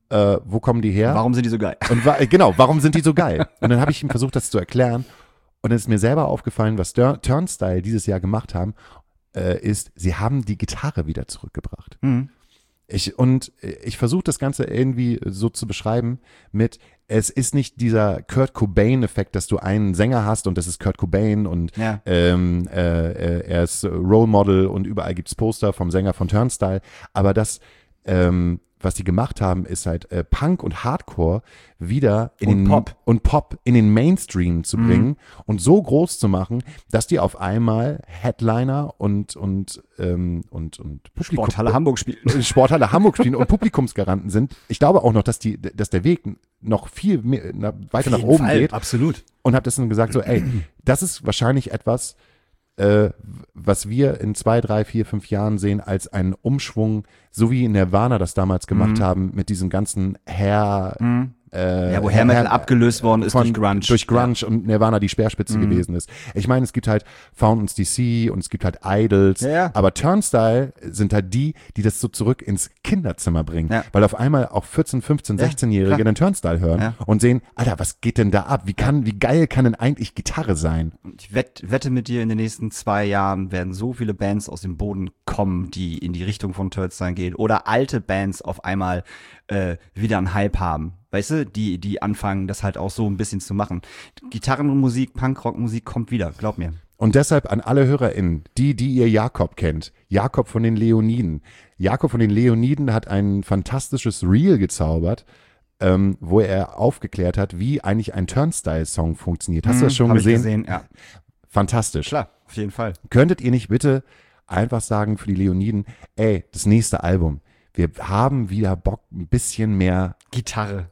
wo kommen die her? Warum sind die so geil? Und warum sind die so geil? Und dann habe ich ihm versucht, das zu erklären. Und dann ist mir selber aufgefallen, was Turnstile dieses Jahr gemacht haben, ist, sie haben die Gitarre wieder zurückgebracht. Mhm. Ich versuche das Ganze irgendwie so zu beschreiben mit, es ist nicht dieser Kurt Cobain-Effekt, dass du einen Sänger hast und das ist Kurt Cobain und er ist Role Model und überall gibt's Poster vom Sänger von Turnstile, aber das, was die gemacht haben, ist halt Punk und Hardcore wieder Pop in den Mainstream zu bringen und so groß zu machen, dass die auf einmal Headliner und Sporthalle Hamburg spielen und Publikumsgaranten sind. Ich glaube auch noch, dass der Weg noch viel mehr, weiter nach oben geht. Absolut. Und habe das dann gesagt, so, ey, das ist wahrscheinlich etwas, was wir in 2, 3, 4, 5 Jahren sehen als einen Umschwung, so wie Nirvana das damals gemacht haben mit diesem ganzen wo Hair Metal abgelöst worden ist durch Grunge. Durch Grunge und Nirvana die Speerspitze gewesen ist. Ich meine, es gibt halt Fountains DC und es gibt halt Idols, aber Turnstile sind halt die das so zurück ins Kinderzimmer bringen, weil auf einmal auch 14, 15, 16-Jährige den Turnstile hören und sehen, Alter, was geht denn da ab? Wie geil kann denn eigentlich Gitarre sein? Ich wette mit dir, in den nächsten 2 Jahren werden so viele Bands aus dem Boden kommen, die in die Richtung von Turnstile gehen oder alte Bands auf einmal wieder einen Hype haben. Weißt du, die anfangen, das halt auch so ein bisschen zu machen. Gitarrenmusik, Punkrockmusik kommt wieder, glaub mir. Und deshalb an alle HörerInnen, die ihr Jakob kennt, Jakob von den Leoniden. Jakob von den Leoniden hat ein fantastisches Reel gezaubert, wo er aufgeklärt hat, wie eigentlich ein Turnstile-Song funktioniert. Hast du das schon gesehen? Ich gesehen, ja. Fantastisch. Klar, auf jeden Fall. Könntet ihr nicht bitte einfach sagen für die Leoniden, ey, das nächste Album, wir haben wieder Bock, ein bisschen mehr Gitarre.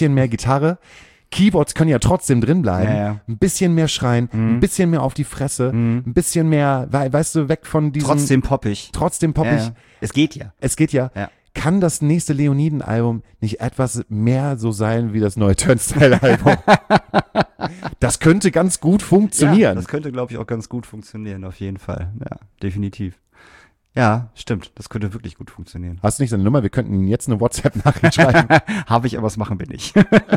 Keyboards können ja trotzdem drin bleiben. Ein bisschen mehr schreien, ein bisschen mehr auf die Fresse, ein bisschen mehr, weißt du, weg von diesem... Trotzdem poppig. Ja. Es geht ja. Ja. Kann das nächste Leoniden-Album nicht etwas mehr so sein wie das neue Turnstile-Album? Das könnte ganz gut funktionieren. Ja, das könnte, glaube ich, auch ganz gut funktionieren, auf jeden Fall. Ja, definitiv. Ja, stimmt. Das könnte wirklich gut funktionieren. Hast du nicht seine Nummer? Wir könnten Ihnen jetzt eine WhatsApp-Nachricht schreiben. Habe ich, aber das machen wir nicht.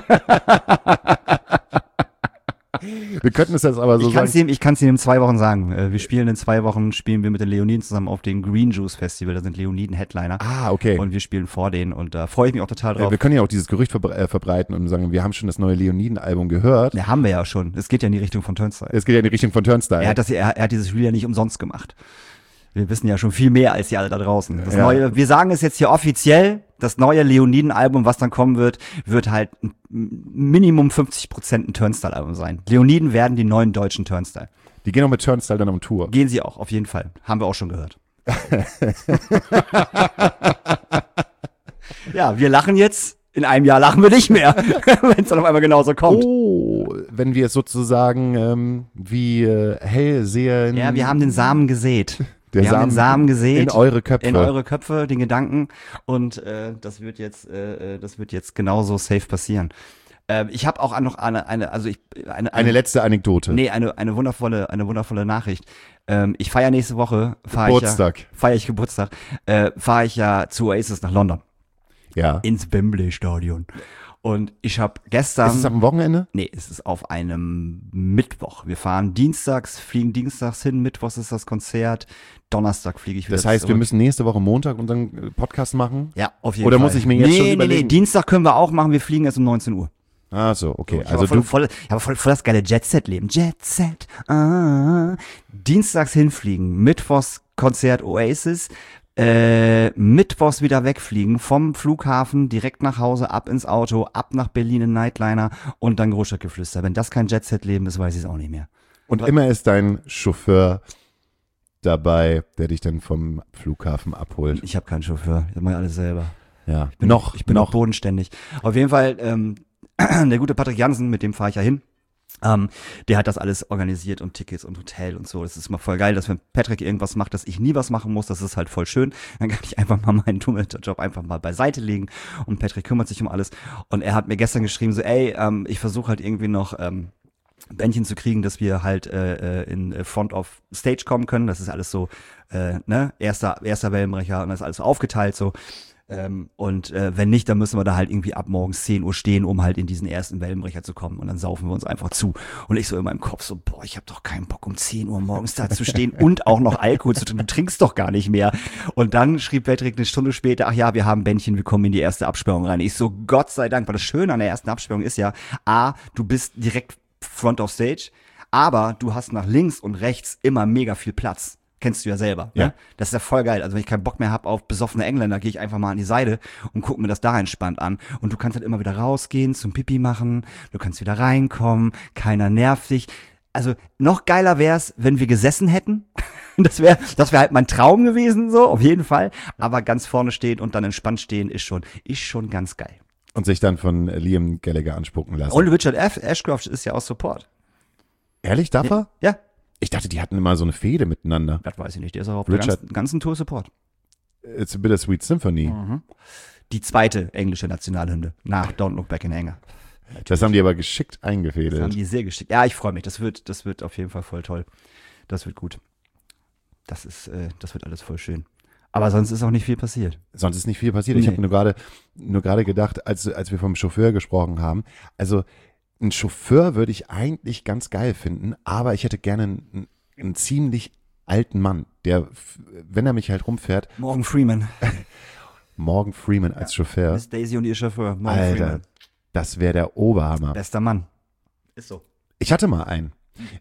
Wir könnten es jetzt aber so sagen. Ich kann es ihm in 2 Wochen sagen. Wir spielen in 2 Wochen, mit den Leoniden zusammen auf dem Green Juice Festival. Da sind Leoniden Headliner. Ah, okay. Und wir spielen vor denen und da freue ich mich auch total drauf. Wir können ja auch dieses Gerücht verbreiten und sagen, wir haben schon das neue Leoniden-Album gehört. Ja, haben wir ja schon. Es geht ja in die Richtung von Turnstile. Er hat dieses Reel ja nicht umsonst gemacht. Wir wissen ja schon viel mehr als die alle da draußen. Wir sagen es jetzt hier offiziell, das neue Leoniden-Album, was dann kommen wird halt Minimum 50% ein Turnstile-Album sein. Leoniden werden die neuen deutschen Turnstile. Die gehen auch mit Turnstile dann um Tour. Gehen sie auch, auf jeden Fall. Haben wir auch schon gehört. Ja, wir lachen jetzt. In einem Jahr lachen wir nicht mehr, wenn es dann auf einmal genauso kommt. Oh, wenn wir es sozusagen wie Hellseher... Ja, wir haben den Samen gesät. Wir haben den Samen gesät in eure Köpfe, den Gedanken und das wird jetzt genauso safe passieren. Ich habe auch noch eine letzte Anekdote. Nee, eine wundervolle Nachricht. Ich feiere nächste Woche Geburtstag. Fahre ich ja zu Oasis nach London. Ja. Ins Wembley Stadion. Und ich habe gestern... Ist es am Wochenende? Nee, es ist auf einem Mittwoch. Wir fahren fliegen dienstags hin, mittwochs ist das Konzert, Donnerstag fliege ich wieder Das heißt, zurück. Wir müssen nächste Woche Montag unseren Podcast machen? Ja, auf jeden Fall. Oder muss ich mir jetzt schon überlegen? Nee, Dienstag können wir auch machen, wir fliegen erst um 19 Uhr. Ah so, okay. Ich habe voll das geile Jet-Set-Leben. Jet-Set. Dienstags hinfliegen, mittwochs Konzert Oasis, mittwochs wieder wegfliegen, vom Flughafen direkt nach Hause, ab ins Auto, ab nach Berlin in Nightliner und dann Großstadtgeflüster. Wenn das kein Jet-Set-Leben ist, weiß ich es auch nicht mehr. Und immer ist dein Chauffeur dabei, der dich dann vom Flughafen abholt. Ich habe keinen Chauffeur, das mache ich alles selber. Ja, ich bin noch bodenständig. Auf jeden Fall, der gute Patrick Jansen, mit dem fahre ich ja hin. Der hat das alles organisiert und Tickets und Hotel und so. Das ist immer voll geil, dass wenn Patrick irgendwas macht, dass ich nie was machen muss. Das ist halt voll schön. Dann kann ich einfach mal meinen Job einfach mal beiseite legen und Patrick kümmert sich um alles. Und er hat mir gestern geschrieben so, ich versuche halt irgendwie noch Bändchen zu kriegen, dass wir halt in Front of Stage kommen können. Das ist alles so, erster Wellenbrecher und das ist alles so aufgeteilt so. Und wenn nicht, dann müssen wir da halt irgendwie ab morgens 10 Uhr stehen, um halt in diesen ersten Wellenbrecher zu kommen. Und dann saufen wir uns einfach zu. Und ich so in meinem Kopf so, boah, ich habe doch keinen Bock, um 10 Uhr morgens da zu stehen und auch noch Alkohol zu trinken. Du trinkst doch gar nicht mehr. Und dann schrieb Patrick eine Stunde später, ach ja, wir haben Bändchen, wir kommen in die erste Absperrung rein. Ich so, Gott sei Dank, weil das Schöne an der ersten Absperrung ist ja, A, du bist direkt front of stage, aber du hast nach links und rechts immer mega viel Platz. Kennst du ja selber. Ja. Ne? Das ist ja voll geil. Also wenn ich keinen Bock mehr habe auf besoffene Engländer, gehe ich einfach mal an die Seite und gucke mir das da entspannt an. Und du kannst halt immer wieder rausgehen, zum Pipi machen, du kannst wieder reinkommen, keiner nervt dich. Also noch geiler wär's, wenn wir gesessen hätten. Das wär halt mein Traum gewesen, so, auf jeden Fall. Aber ganz vorne stehen und dann entspannt stehen ist schon ganz geil. Und sich dann von Liam Gallagher anspucken lassen. Und Richard Ashcroft ist ja aus Support. Ehrlich, darf er? Ja, Ich dachte, die hatten immer so eine Fehde miteinander. das weiß ich nicht. Der ist auch auf Richard- der ganzen Tour Support. It's a Bittersweet Symphony. Die zweite englische Nationalhymne nach Don't Look Back in Anger. Das haben die aber geschickt Das haben eingefädelt. die sehr geschickt. Ja, ich freue mich. Das wird auf jeden Fall voll toll. Das wird gut. Das wird alles voll schön. Aber sonst ist auch nicht viel passiert. Sonst ist nicht viel passiert. Ich Nee. habe nur gerade gedacht, als wir vom Chauffeur gesprochen haben, also einen Chauffeur würde ich eigentlich ganz geil finden, aber ich hätte gerne einen ziemlich alten Mann, der, wenn er mich halt rumfährt, Morgan Freeman. Morgan Freeman als Chauffeur. Miss Daisy und ihr Chauffeur. Morgan Alter, Freeman. das wäre der Oberhammer. Bester Mann. Ist so. Ich hatte mal einen.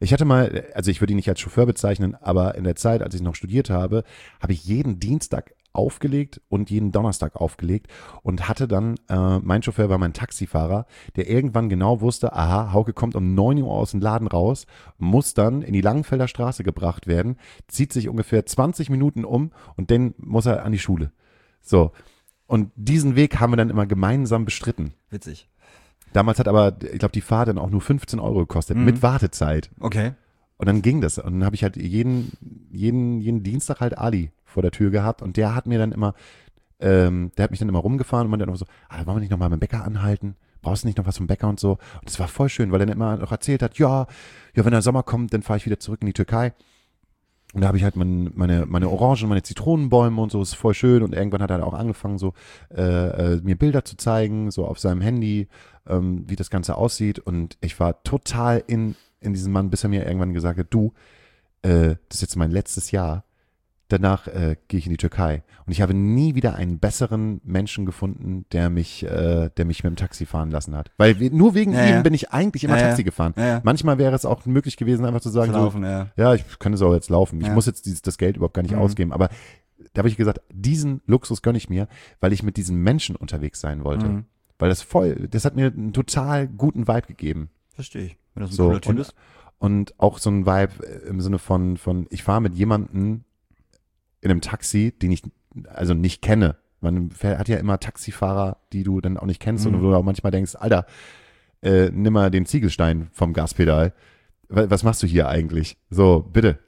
Also ich würde ihn nicht als Chauffeur bezeichnen, aber in der Zeit, als ich noch studiert habe, habe ich jeden Dienstag aufgelegt und jeden Donnerstag aufgelegt und hatte dann, mein Chauffeur war mein Taxifahrer, der irgendwann genau wusste, aha, Hauke kommt um 9 Uhr aus dem Laden raus, muss dann in die Langenfelder Straße gebracht werden, zieht sich ungefähr 20 Minuten um und dann muss er an die Schule. So. Und diesen Weg haben wir dann immer gemeinsam bestritten. Witzig. Damals hat aber, ich glaube, die Fahrt dann auch nur 15 Euro gekostet, mit Wartezeit. Okay. Und dann ging das. Und dann habe ich halt jeden Dienstag halt Ali vor der Tür gehabt. Und der hat mir dann immer, der hat mich dann immer rumgefahren und meinte dann immer so, wollen wir nicht nochmal beim Bäcker anhalten? Brauchst du nicht noch was vom Bäcker und so? Und das war voll schön, weil er dann immer noch erzählt hat, ja, wenn der Sommer kommt, dann fahre ich wieder zurück in die Türkei. Und da habe ich halt meine Orangen, meine Zitronenbäume und so, ist voll schön. Und irgendwann hat er auch angefangen, so mir Bilder zu zeigen, so auf seinem Handy, wie das Ganze aussieht. Und ich war total in diesem Mann, bis er mir irgendwann gesagt hat, du, das ist jetzt mein letztes Jahr. Danach gehe ich in die Türkei. Und ich habe nie wieder einen besseren Menschen gefunden, der mich mit dem Taxi fahren lassen hat. Weil nur wegen ihm bin ich eigentlich immer Taxi gefahren. Ja. Manchmal wäre es auch möglich gewesen, einfach zu sagen, Laufen, so, ja. ja, ich kann es auch jetzt laufen. Ich Ja. muss jetzt das Geld überhaupt gar nicht ausgeben. Aber da habe ich gesagt, diesen Luxus gönne ich mir, weil ich mit diesem Menschen unterwegs sein wollte. Weil das hat mir einen total guten Vibe gegeben. Verstehe ich. Wenn das ein So, cooler Typ ist. und auch so ein Vibe im Sinne von ich fahre mit jemandem in einem Taxi, den ich also nicht kenne. Man hat ja immer Taxifahrer, die du dann auch nicht kennst und wo du auch manchmal denkst, Alter, nimm mal den Ziegelstein vom Gaspedal. Was machst du hier eigentlich? So, bitte.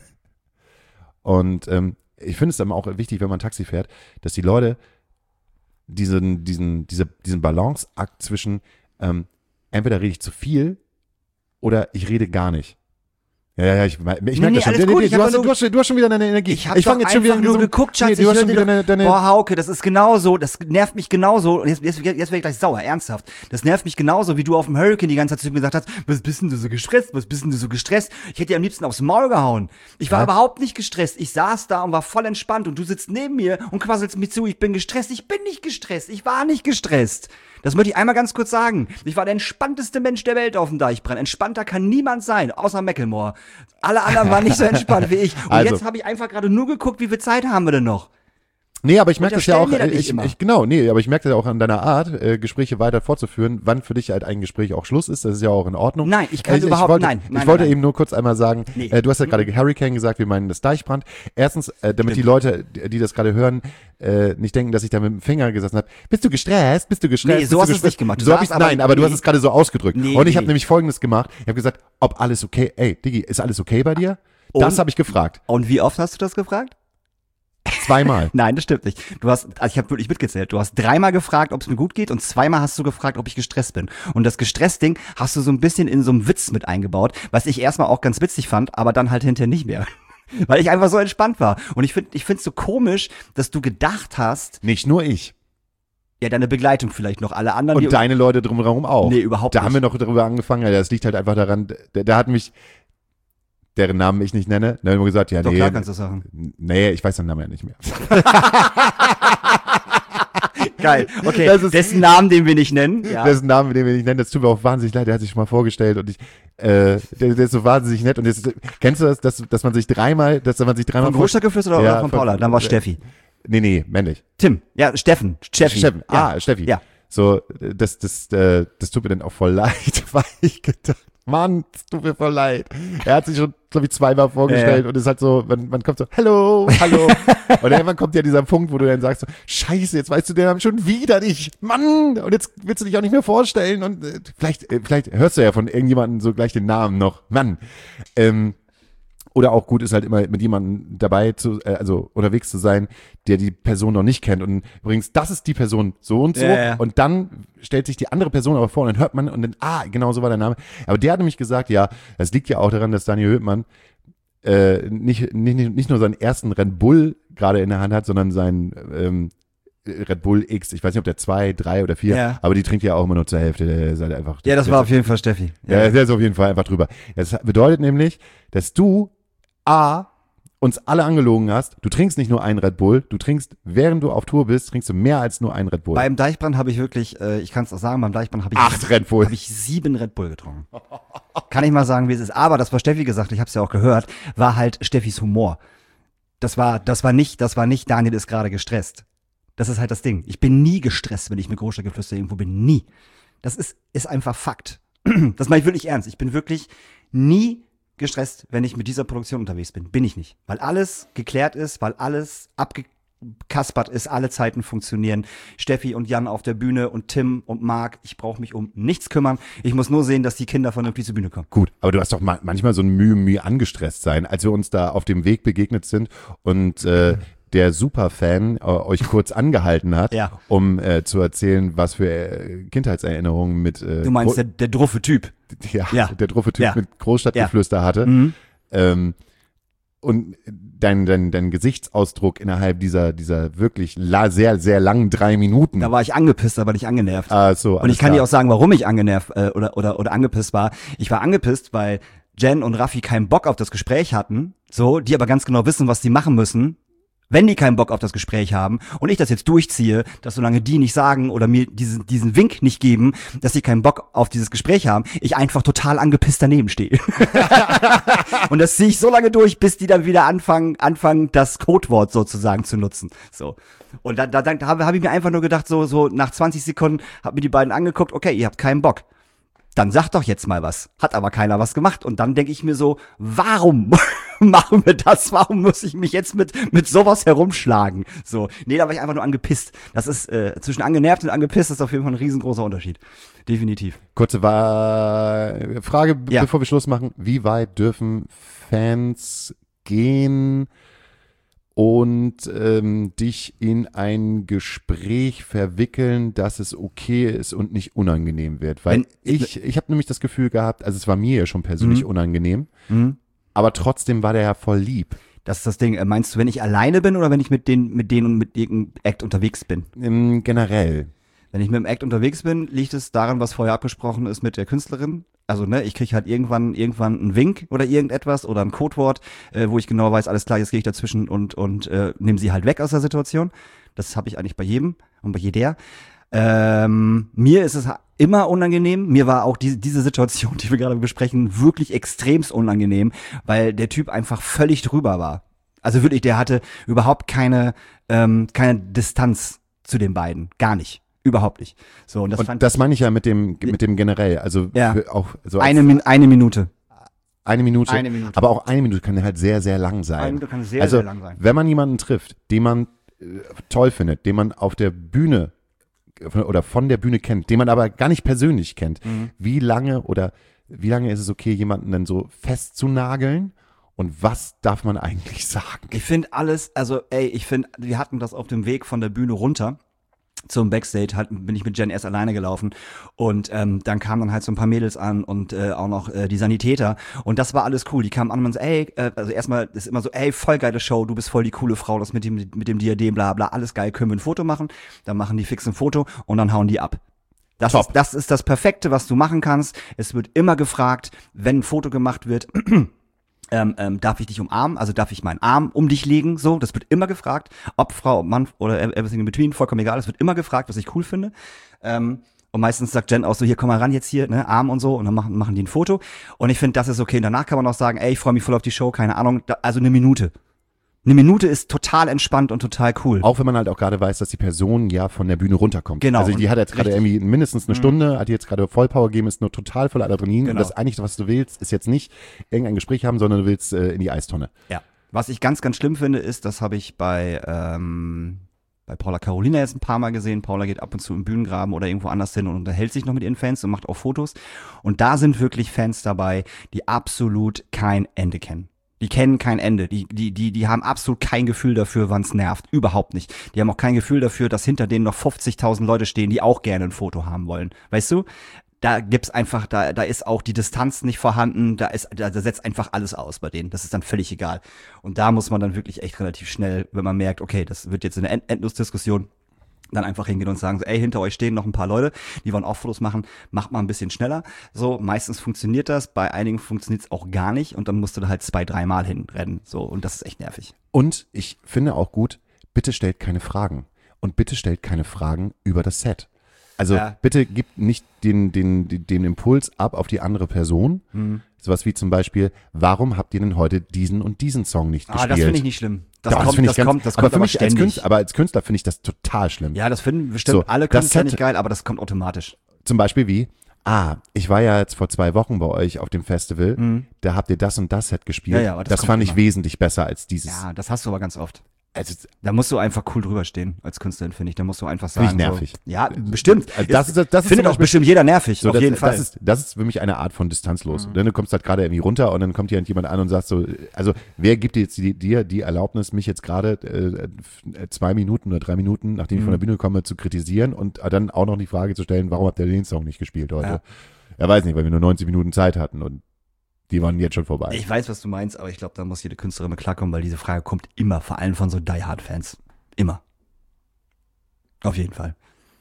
Und ich finde es dann auch wichtig, wenn man Taxi fährt, dass die Leute diesen Balanceakt zwischen entweder rede ich zu viel oder ich rede gar nicht. Ja, ich merke das schon. alles gut, Du hast schon wieder deine Energie. Ich habe fange jetzt schon wieder nur so- geguckt, Schatz. Nee, du hast schon wieder deine Boah, Hauke, das ist genauso, das nervt mich genauso. Und jetzt werde ich gleich sauer, ernsthaft. Das nervt mich genauso, wie du auf dem Hurricane die ganze Zeit zu mir gesagt hast, was bist denn du so gestresst? Ich hätte dir am liebsten aufs Maul gehauen. Ich war überhaupt nicht gestresst. Ich saß da und war voll entspannt und du sitzt neben mir und quasselst mir zu, ich bin gestresst. Ich bin nicht gestresst. Ich war nicht gestresst. Das möchte ich einmal ganz kurz sagen. Ich war der entspannteste Mensch der Welt auf dem Deichbrand. Entspannter kann niemand sein, außer Macklemore. Alle anderen waren nicht so entspannt wie ich. Und Also. jetzt habe ich einfach gerade nur geguckt, wie viel Zeit haben wir denn noch? Nee, aber ich merke das ja auch, Unterstellen dir das nicht immer. aber ich merke das ja auch an deiner Art, Gespräche weiter fortzuführen, wann für dich halt ein Gespräch auch Schluss ist, das ist ja auch in Ordnung. Nein, ich kann überhaupt, wollte, nein. Ich wollte eben nur kurz einmal sagen, Nee. du hast ja gerade Hurricane gesagt, wir meinen das Deichbrand. Erstens, damit die Leute, die das gerade hören, nicht denken, dass ich da mit dem Finger gesessen habe. Bist du gestresst? Nee, Bist so du hast du es gestresst? nicht gemacht. Du So hab sagst ich, nein, aber du nee. hast es gerade so ausgedrückt. Nee, Und ich nee. habe nämlich Folgendes gemacht. Ich habe gesagt, ob alles okay, ey, Diggi, ist alles okay bei dir? Das Und? habe ich gefragt. Und wie oft hast du das gefragt? Zweimal. Nein, das stimmt nicht. Ich habe wirklich mitgezählt. Du hast 3-mal gefragt, ob es mir gut geht und 2-mal hast du gefragt, ob ich gestresst bin. Und das Gestresst-Ding hast du so ein bisschen in so einem Witz mit eingebaut, was ich erstmal auch ganz witzig fand, aber dann halt hinterher nicht mehr. Weil ich einfach so entspannt war. Und ich find's so komisch, dass du gedacht hast, Nicht nur ich. ja, deine Begleitung vielleicht noch, alle anderen. Und deine Leute drumherum auch. Nee, überhaupt Da nicht. haben wir noch darüber angefangen, ja, das liegt halt einfach daran, der hat mich, deren Namen ich nicht nenne, dann haben wir gesagt, ja, Doch, nee, klar kannst du sagen. nee, ich weiß den Namen ja nicht mehr. Geil. Okay, Das ist- dessen Namen, den wir nicht nennen. Ja. Dessen Namen, den wir nicht nennen, das tut mir auch wahnsinnig leid, der hat sich schon mal vorgestellt und der ist so wahnsinnig nett und jetzt, kennst du das, dass man sich dreimal Von Großstadt geflüstert oder Ja, von von- Paula? Dann war Steffi. Nee, männlich. Tim. Ja, Steffi. Steffen. Ja. Steffi. Ja. So, das tut mir dann auch voll leid, weil ich gedacht, Mann, es tut mir voll leid. Er hat sich schon, glaube ich, zweimal vorgestellt Ja. und ist halt so, man kommt so, hallo. Und irgendwann kommt ja dieser Punkt, wo du dann sagst so, scheiße, jetzt weißt du den Namen schon wieder nicht. Mann, und jetzt willst du dich auch nicht mehr vorstellen und vielleicht hörst du ja von irgendjemandem so gleich den Namen noch. Mann. Oder auch gut ist halt immer mit jemandem dabei also unterwegs zu sein, der die Person noch nicht kennt. Und übrigens, das ist die Person so und so. Ja. Und dann stellt sich die andere Person aber vor und dann hört man und dann, genau so war der Name. Aber der hat nämlich gesagt, ja, das liegt ja auch daran, dass Daniel Höhtmann nicht nur seinen ersten Red Bull gerade in der Hand hat, sondern seinen Red Bull X. Ich weiß nicht, ob der 2, 3 oder 4, Ja. aber die trinkt ja auch immer nur zur Hälfte. Der ist halt einfach. Ja, das war auf jeden Fall Steffi. Ja, der ist auf jeden Fall einfach drüber. Das bedeutet nämlich, dass du uns alle angelogen hast. Du trinkst nicht nur einen Red Bull, du trinkst, während du auf Tour bist, trinkst du mehr als nur einen Red Bull. Beim Deichbrand habe ich wirklich, ich kann es auch sagen, beim Deichbrand habe ich 8 Red Bull. habe ich 7 Red Bull getrunken. Kann ich mal sagen, wie es ist. Aber das, was Steffi gesagt hat, ich habe es ja auch gehört, war halt Steffis Humor. Das war nicht, Daniel ist gerade gestresst. Das ist halt das Ding. Ich bin nie gestresst, wenn ich mit Großstadtgeflüster irgendwo bin. Nie. Das ist einfach Fakt. Das meine ich wirklich ernst. Ich bin wirklich nie gestresst, wenn ich mit dieser Produktion unterwegs bin. Bin ich nicht. Weil alles geklärt ist, weil alles abgekaspert ist, alle Zeiten funktionieren. Steffi und Jan auf der Bühne und Tim und Marc, ich brauche mich um nichts kümmern. Ich muss nur sehen, dass die Kinder vernünftig zur Bühne kommen. Gut, aber du hast doch manchmal so ein Mühe angestresst sein, als wir uns da auf dem Weg begegnet sind und der Superfan euch kurz angehalten hat, Ja. um zu erzählen, was für Kindheitserinnerungen mit Du meinst der druffe Typ. Ja. der druffe Typ Ja. mit Großstadtgeflüster hatte. Mhm. Und dein Gesichtsausdruck innerhalb dieser wirklich sehr, sehr langen 3 Minuten. Da war ich angepisst, aber nicht angenervt. So, Und ich kann dir auch sagen, warum ich angenervt oder angepisst war. Ich war angepisst, weil Jen und Raffi keinen Bock auf das Gespräch hatten, so, die aber ganz genau wissen, was die machen müssen, wenn die keinen Bock auf das Gespräch haben und ich das jetzt durchziehe, dass solange die nicht sagen oder mir diesen Wink nicht geben, dass sie keinen Bock auf dieses Gespräch haben, ich einfach total angepisst daneben stehe. Und das ziehe ich so lange durch, bis die dann wieder anfangen das Codewort sozusagen zu nutzen. So. Und da habe ich mir einfach nur gedacht, so nach 20 Sekunden hab mir die beiden angeguckt, okay, ihr habt keinen Bock. Dann sag doch jetzt mal was. Hat aber keiner was gemacht. Und dann denke ich mir so, warum machen wir das? Warum muss ich mich jetzt mit sowas herumschlagen? So, nee, da war ich einfach nur angepisst. Das ist, zwischen angenervt und angepisst ist auf jeden Fall ein riesengroßer Unterschied. Definitiv. Kurze Frage, Ja. bevor wir Schluss machen. Wie weit dürfen Fans gehen und dich in ein Gespräch verwickeln, dass es okay ist und nicht unangenehm wird? Weil Wenn- ich habe nämlich das Gefühl gehabt, also es war mir ja schon persönlich unangenehm, Mhm. aber trotzdem war der ja voll lieb. Das ist das Ding. Meinst du, wenn ich alleine bin oder wenn ich mit denen und mit irgendeinem Act unterwegs bin? Generell. Wenn ich mit dem Act unterwegs bin, liegt es daran, was vorher abgesprochen ist mit der Künstlerin. Also, ne, ich krieg halt irgendwann einen Wink oder irgendetwas oder ein Codewort, wo ich genau weiß, alles klar, jetzt gehe ich dazwischen und nehme sie halt weg aus der Situation. Das habe ich eigentlich bei jedem und bei jeder. Mir ist es immer unangenehm. Mir war auch diese Situation, die wir gerade besprechen, wirklich extremst unangenehm, weil der Typ einfach völlig drüber war. Also wirklich, der hatte überhaupt keine Distanz zu den beiden. Gar nicht. Überhaupt nicht. So, und das fand Das meine ich ja mit dem generell. Also Ja. auch so als eine Minute. eine Minute. Eine Minute. Aber auch eine Minute kann halt sehr, sehr lang sein. Eine Minute kann sehr, also, sehr lang sein. wenn man jemanden trifft, den man toll findet, den man auf der Bühne oder von der Bühne kennt, den man aber gar nicht persönlich kennt, wie lange ist es okay, jemanden dann so festzunageln und was darf man eigentlich sagen? Ich finde alles, also ich finde, wir hatten das auf dem Weg von der Bühne runter. zum Backstage bin ich mit Jen erst alleine gelaufen und dann kamen dann halt so ein paar Mädels an und auch noch die Sanitäter und das war alles cool. Die kamen an und so, also erstmal ist immer so, voll geile Show, du bist voll die coole Frau, das mit dem Diadem, bla bla, alles geil, können wir ein Foto machen? Dann machen die fix ein Foto und dann hauen die ab. Das ist das Perfekte, was du machen kannst. Es wird immer gefragt, wenn ein Foto gemacht wird, darf ich dich umarmen, also darf ich meinen Arm um dich legen, so, das wird immer gefragt, ob Frau, ob Mann oder everything in between, vollkommen egal, es wird immer gefragt, was ich cool finde. Und meistens sagt Jen auch so, hier, komm mal ran jetzt hier, ne, Arm und so, und dann machen die ein Foto. Und ich finde, das ist okay. Und danach kann man auch sagen, ich freue mich voll auf die Show, keine Ahnung, also eine Minute. Eine Minute ist total entspannt und total cool. Auch wenn man halt auch gerade weiß, dass die Person ja von der Bühne runterkommt. Genau. Also die hat jetzt gerade irgendwie mindestens eine Stunde, hat jetzt gerade Vollpower gegeben, ist nur total voller Adrenalin. Genau. Und das eigentlich, was du willst, ist jetzt nicht irgendein Gespräch haben, sondern du willst in die Eistonne. Ja. Was ich ganz, ganz schlimm finde, ist, das habe ich bei Paula Carolina jetzt ein paar Mal gesehen. Paula geht ab und zu im Bühnengraben oder irgendwo anders hin und unterhält sich noch mit ihren Fans und macht auch Fotos. Und da sind wirklich Fans dabei, die absolut kein Ende kennen. Die kennen kein Ende. Die haben absolut kein Gefühl dafür, wann's nervt. Überhaupt nicht. Die haben auch kein Gefühl dafür, dass hinter denen noch 50.000 Leute stehen, die auch gerne ein Foto haben wollen. Weißt du? Da gibt's einfach, da ist auch die Distanz nicht vorhanden. Da setzt einfach alles aus bei denen. Das ist dann völlig egal. Und da muss man dann wirklich echt relativ schnell, wenn man merkt, okay, das wird jetzt eine Endlosdiskussion, dann einfach hingehen und sagen so, hinter euch stehen noch ein paar Leute, die wollen auch Fotos machen, macht mal ein bisschen schneller. So, meistens funktioniert das, bei einigen funktioniert es auch gar nicht und dann musst du da halt 2-3 Mal hinrennen. So, und das ist echt nervig. Und ich finde auch gut, bitte stellt keine Fragen. Und bitte stellt keine Fragen über das Set. Also bitte gebt nicht den Impuls ab auf die andere Person. Sowas wie zum Beispiel, warum habt ihr denn heute diesen und diesen Song nicht gespielt? Das finde ich nicht schlimm. Das aber kommt für mich ständig. als Künstler finde ich das total schlimm. Ja, das finden bestimmt alle Künstler nicht geil, aber das kommt automatisch. Zum Beispiel wie, ich war ja jetzt vor 2 Wochen bei euch auf dem Festival, da habt ihr das und das Set gespielt. Ja, aber das fand ich wesentlich besser als dieses. Ja, das hast du aber ganz oft. Also, Da musst du einfach cool drüber stehen als Künstlerin, finde ich. Da musst du einfach sagen. Finde ich nervig. So, ja, bestimmt. Also das ist findet auch bestimmt jeder nervig, so, auf jeden Fall. Das ist für mich eine Art von distanzlos. Denn du kommst halt gerade irgendwie runter und dann kommt hier jemand an und sagt so, also wer gibt dir jetzt dir die Erlaubnis, mich jetzt gerade 2 Minuten oder 3 Minuten, nachdem ich von der Bühne komme, zu kritisieren und dann auch noch die Frage zu stellen, warum habt ihr den Song nicht gespielt heute? Ja. Er weiß nicht, weil wir nur 90 Minuten Zeit hatten und die waren jetzt schon vorbei. Ich weiß, was du meinst, aber ich glaube, da muss jede Künstlerin mit klarkommen, weil diese Frage kommt immer, vor allem von so Die-Hard-Fans. Immer. Auf jeden Fall.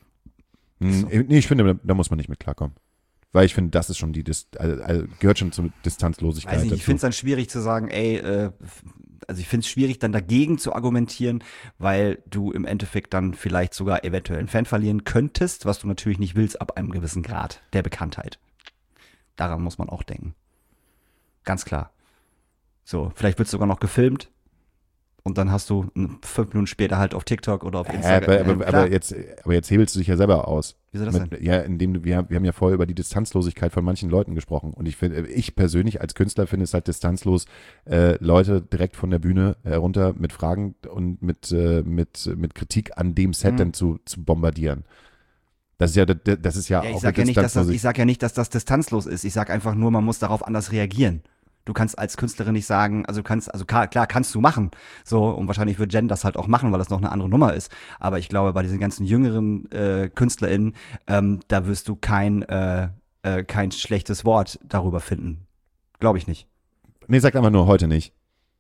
Nee, ich finde, da muss man nicht mit klarkommen. Weil ich finde, das ist schon gehört schon zur Distanzlosigkeit. Weiß nicht, ich finde es dann schwierig zu sagen, also ich finde es schwierig, dann dagegen zu argumentieren, weil du im Endeffekt dann vielleicht sogar eventuell einen Fan verlieren könntest, was du natürlich nicht willst, ab einem gewissen Grad der Bekanntheit. Daran muss man auch denken. Ganz klar. So, vielleicht wird sogar noch gefilmt und dann hast du 5 Minuten später halt auf TikTok oder auf Instagram. Aber jetzt hebelst du dich ja selber aus. Wieso das denn? Ja, indem wir haben ja vorher über die Distanzlosigkeit von manchen Leuten gesprochen. Und ich persönlich als Künstler finde es halt distanzlos, Leute direkt von der Bühne herunter mit Fragen und mit Kritik an dem Set dann zu bombardieren. Das ist ja ich auch sag ja nicht, dass das distanzlos ist. Ich sag einfach nur, man muss darauf anders reagieren. Du kannst als Künstlerin nicht sagen, klar kannst du machen. So, und wahrscheinlich wird Jen das halt auch machen, weil das noch eine andere Nummer ist. Aber ich glaube, bei diesen ganzen jüngeren KünstlerInnen, da wirst du kein schlechtes Wort darüber finden. Glaube ich nicht. Nee, sag einfach nur heute nicht.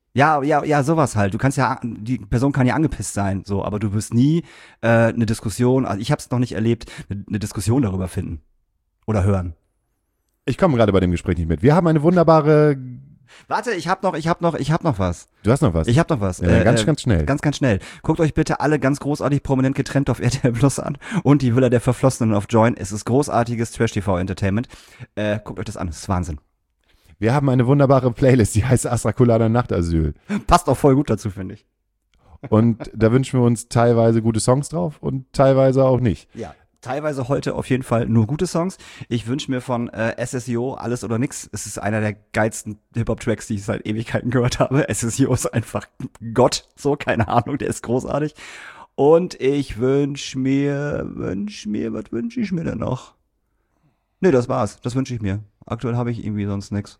Ja, sowas halt. Du kannst ja, die Person kann ja angepisst sein, so, aber du wirst nie eine Diskussion, also ich habe es noch nicht erlebt, eine Diskussion darüber finden oder hören. Ich komme gerade bei dem Gespräch nicht mit. Wir haben eine wunderbare. Warte, ich hab noch was. Du hast noch was? Ich hab noch was. Ja, ganz schnell. Ganz schnell. Guckt euch bitte alle ganz großartig prominent getrennt auf RTL Plus an und die Villa der Verflossenen auf Join. Es ist großartiges Trash-TV-Entertainment. Guckt euch das an, das ist Wahnsinn. Wir haben eine wunderbare Playlist, die heißt Astrakulada Nachtasyl. Passt auch voll gut dazu, finde ich. Und da wünschen wir uns teilweise gute Songs drauf und teilweise auch nicht. Ja. Teilweise heute auf jeden Fall nur gute Songs. Ich wünsche mir von SSIO Alles oder Nix. Es ist einer der geilsten Hip-Hop-Tracks, die ich seit Ewigkeiten gehört habe. SSIO ist einfach Gott, so, keine Ahnung, der ist großartig. Und ich wünsche mir, was wünsche ich mir denn noch? Nee, das war's, das wünsche ich mir. Aktuell habe ich irgendwie sonst nix.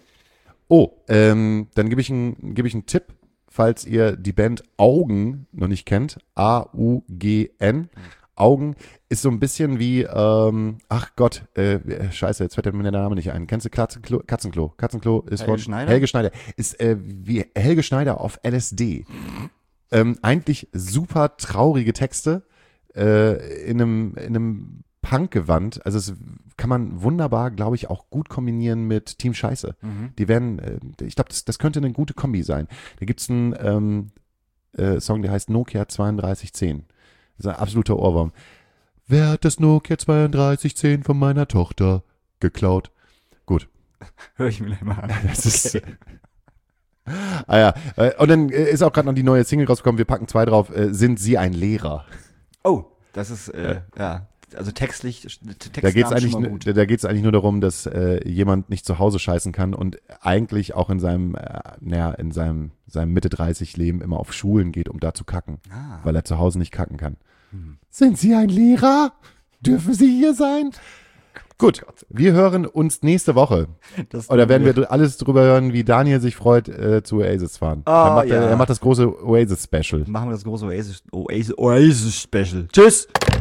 Oh, dann gebe ich einen Tipp, falls ihr die Band Augen noch nicht kennt. AUGN. Augen ist so ein bisschen wie, ach Gott, scheiße, jetzt fällt mir der Name nicht ein. Kennst du Katzenklo? Katzenklo ist Helge von Schneider? Helge Schneider. Ist wie Helge Schneider auf LSD. Eigentlich super traurige Texte in einem Punkgewand. Also es kann man wunderbar, glaube ich, auch gut kombinieren mit Team Scheiße. Die werden, ich glaube, das könnte eine gute Kombi sein. Da gibt es einen Song, der heißt Nokia 3210. Das ist ein absoluter Ohrwurm. Wer hat das Nokia 3210 von meiner Tochter geklaut? Gut. Hör ich mir gleich mal an. Das ist. Ja. Und dann ist auch gerade noch die neue Single rausgekommen. Wir packen 2 drauf. Sind Sie ein Lehrer? Oh, das ist, ja. Also textlich, Da geht es gut. eigentlich nur darum, dass jemand nicht zu Hause scheißen kann und eigentlich auch in seinem Mitte 30 Leben immer auf Schulen geht, um da zu kacken, weil er zu Hause nicht kacken kann. Sind Sie ein Lehrer? Dürfen Sie hier sein? Gut, wir hören uns nächste Woche. Oder werden wir alles drüber hören, wie Daniel sich freut, zu Oasis fahren. Er macht das große Oasis-Special. Machen wir das große Oasis-Special. Tschüss!